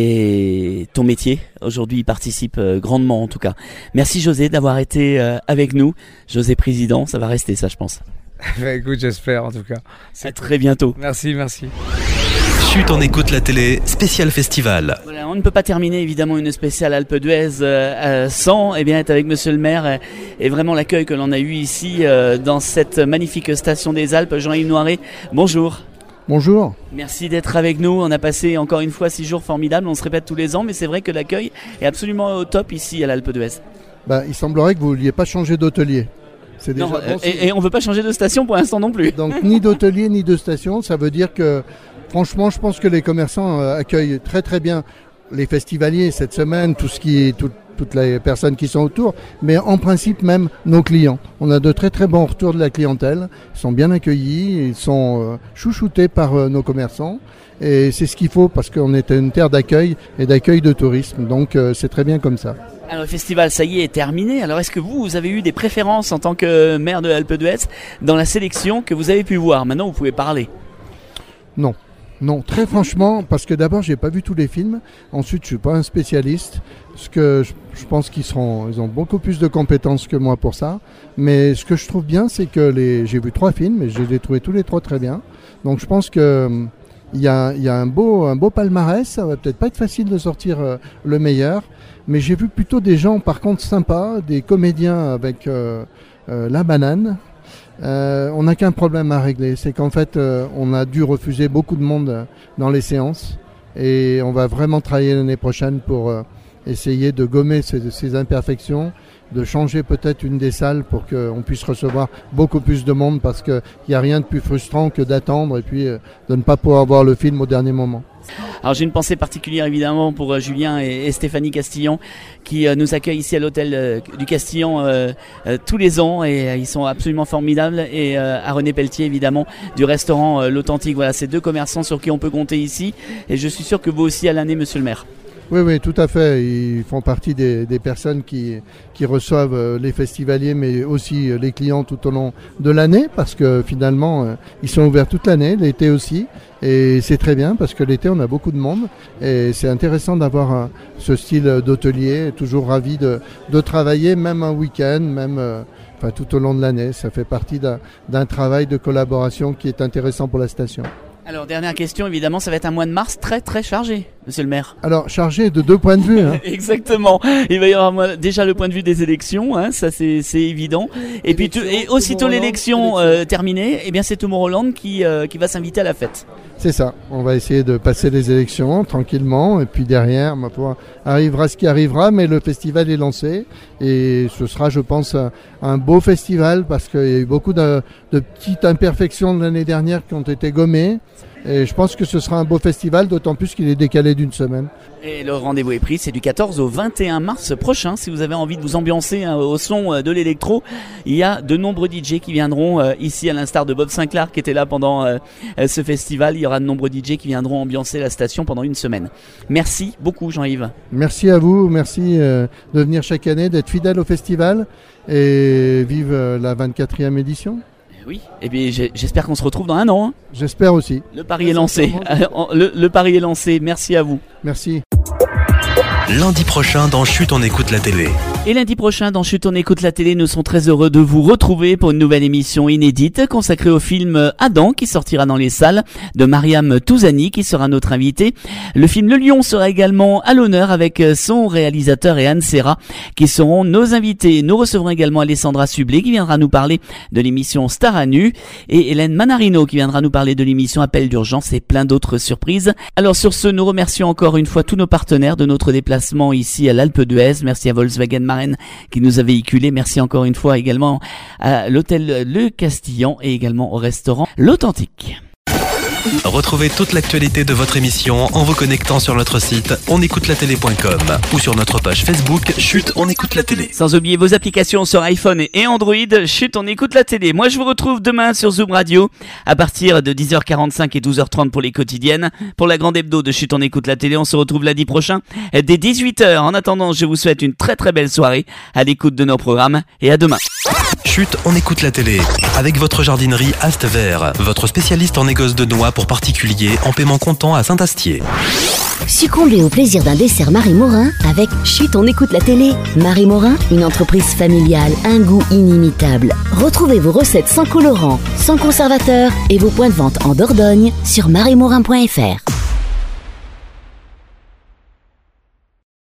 Et ton métier, aujourd'hui, il participe euh, grandement, en tout cas. Merci José d'avoir été euh, avec nous. José président, ça va rester ça, je pense. Bah, écoute, j'espère, en tout cas. C'est à très bientôt. Merci, merci. Chut, on écoute la télé, spécial festival. Voilà, on ne peut pas terminer évidemment une spéciale Alpe d'Huez euh, sans eh bien, être avec monsieur le maire et, et vraiment l'accueil que l'on a eu ici euh, dans cette magnifique station des Alpes. Jean-Yves Noiret, bonjour. Bonjour. Merci d'être avec nous. On a passé encore une fois six jours formidables. On se répète tous les ans, mais c'est vrai que l'accueil est absolument au top ici à l'Alpe d'Huez. Bah, il semblerait que vous ne vouliez pas changer d'hôtelier. C'est déjà non, bon, et, et on ne veut pas changer de station pour l'instant non plus. Donc ni d'hôtelier ni de station, ça veut dire que franchement, je pense que les commerçants euh, accueillent très très bien les festivaliers cette semaine, tout ce qui est, tout, toutes les personnes qui sont autour, mais en principe même nos clients. On a de très très bons retours de la clientèle, ils sont bien accueillis, ils sont euh, chouchoutés par euh, nos commerçants, et c'est ce qu'il faut parce qu'on est une terre d'accueil et d'accueil de tourisme, donc euh, c'est très bien comme ça. Alors le festival, ça y est, est terminé. Alors est-ce que vous, vous avez eu des préférences en tant que maire de l'Alpe d'Huez dans la sélection que vous avez pu voir? Maintenant, vous pouvez parler. Non. Non, très franchement, parce que d'abord, j'ai pas vu tous les films. Ensuite, je suis pas un spécialiste. Parce que je, je pense qu'ils seront, ils ont beaucoup plus de compétences que moi pour ça. Mais ce que je trouve bien, c'est que les, j'ai vu trois films et je les ai trouvés tous les trois très bien. Donc, je pense que il y a, il y a un beau, un beau palmarès. Ça va peut-être pas être facile de sortir euh, le meilleur, mais j'ai vu plutôt des gens, par contre, sympas, des comédiens avec euh, euh, la banane. Euh, on n'a qu'un problème à régler, c'est qu'en fait, euh, on a dû refuser beaucoup de monde dans les séances, et on va vraiment travailler l'année prochaine pour euh, essayer de gommer ces, ces imperfections, de changer peut-être une des salles pour qu'on puisse recevoir beaucoup plus de monde, parce qu'il n'y a rien de plus frustrant que d'attendre et puis euh, de ne pas pouvoir voir le film au dernier moment. Alors j'ai une pensée particulière évidemment pour euh, Julien et, et Stéphanie Castillon qui euh, nous accueillent ici à l'hôtel euh, du Castillon euh, euh, tous les ans, et euh, ils sont absolument formidables, et euh, à René Pelletier évidemment du restaurant euh, L'Authentique. Voilà, ces deux commerçants sur qui on peut compter ici, et je suis sûr que vous aussi à l'année, monsieur le maire. Oui, oui, tout à fait. Ils font partie des, des personnes qui, qui reçoivent euh, les festivaliers, mais aussi euh, les clients tout au long de l'année, parce que finalement, euh, ils sont ouverts toute l'année, l'été aussi. Et c'est très bien, parce que l'été, on a beaucoup de monde. Et c'est intéressant d'avoir euh, ce style d'hôtelier, toujours ravi de, de travailler, même un week-end, même euh, enfin, tout au long de l'année. Ça fait partie d'un, d'un travail de collaboration qui est intéressant pour la station. Alors, dernière question, évidemment, ça va être un mois de mars très très chargé, monsieur le maire. Alors, chargé de deux points de vue. Hein. Exactement. Il va y avoir déjà le point de vue des élections, hein, ça c'est, c'est évident. Et puis, tu, et aussitôt l'élection euh, terminée, eh bien c'est Tomorrowland qui, euh, qui va s'inviter à la fête. C'est ça. On va essayer de passer les élections tranquillement, et puis derrière, ma foi, arrivera ce qui arrivera, mais le festival est lancé, et ce sera, je pense, un, un beau festival, parce qu'il y a eu beaucoup de, de petites imperfections de l'année dernière qui ont été gommées. Et je pense que ce sera un beau festival, d'autant plus qu'il est décalé d'une semaine. Et le rendez-vous est pris, c'est du quatorze au vingt et un mars prochain. Si vous avez envie de vous ambiancer hein, au son euh, de l'électro, il y a de nombreux D J qui viendront euh, ici, à l'instar de Bob Sinclair qui était là pendant euh, ce festival. Il y aura de nombreux D J qui viendront ambiancer la station pendant une semaine. Merci beaucoup, Jean-Yves. Merci à vous, merci euh, de venir chaque année, d'être fidèle au festival, et vive euh, la vingt-quatrième édition. Oui, et bien j'espère qu'on se retrouve dans un an. Hein. J'espère aussi. Le pari est lancé. le, le pari est lancé. Merci à vous. Merci. Lundi prochain dans Chut, on écoute la télé. Et lundi prochain dans Chut, on écoute la télé, nous sommes très heureux de vous retrouver pour une nouvelle émission inédite consacrée au film Adam qui sortira dans les salles, de Mariam Touzani qui sera notre invitée. Le film Le Lion sera également à l'honneur avec son réalisateur et Anne Serra qui seront nos invités. Nous recevrons également Alessandra Sublet qui viendra nous parler de l'émission Star à nu, et Hélène Manarino qui viendra nous parler de l'émission Appel d'urgence, et plein d'autres surprises. Alors sur ce, nous remercions encore une fois tous nos partenaires de notre déplacement ici à l'Alpe d'Huez. Merci à Volkswagen Marraine qui nous a véhiculés. Merci encore une fois également à l'hôtel Le Castillon et également au restaurant L'Authentique. Retrouvez toute l'actualité de votre émission en vous connectant sur notre site onécoutelatélé point com ou sur notre page Facebook Chut, on écoute la télé. Sans oublier vos applications sur iPhone et Android. Chut, on écoute la télé. Moi, je vous retrouve demain sur Zoom Radio à partir de dix heures quarante-cinq et douze heures trente pour les quotidiennes. Pour la grande hebdo de Chut, on écoute la télé, on se retrouve lundi prochain dès dix-huit heures. En attendant, je vous souhaite une très très belle soirée à l'écoute de nos programmes, et à demain. Chut, on écoute la télé avec votre jardinerie Ast Vert, votre spécialiste en négoce de noix pour particuliers en paiement comptant à Saint-Astier. Succombez au plaisir d'un dessert Marie Morin avec Chut, on écoute la télé. Marie Morin, une entreprise familiale, un goût inimitable. Retrouvez vos recettes sans colorant, sans conservateur et vos points de vente en Dordogne sur marie morin point f r.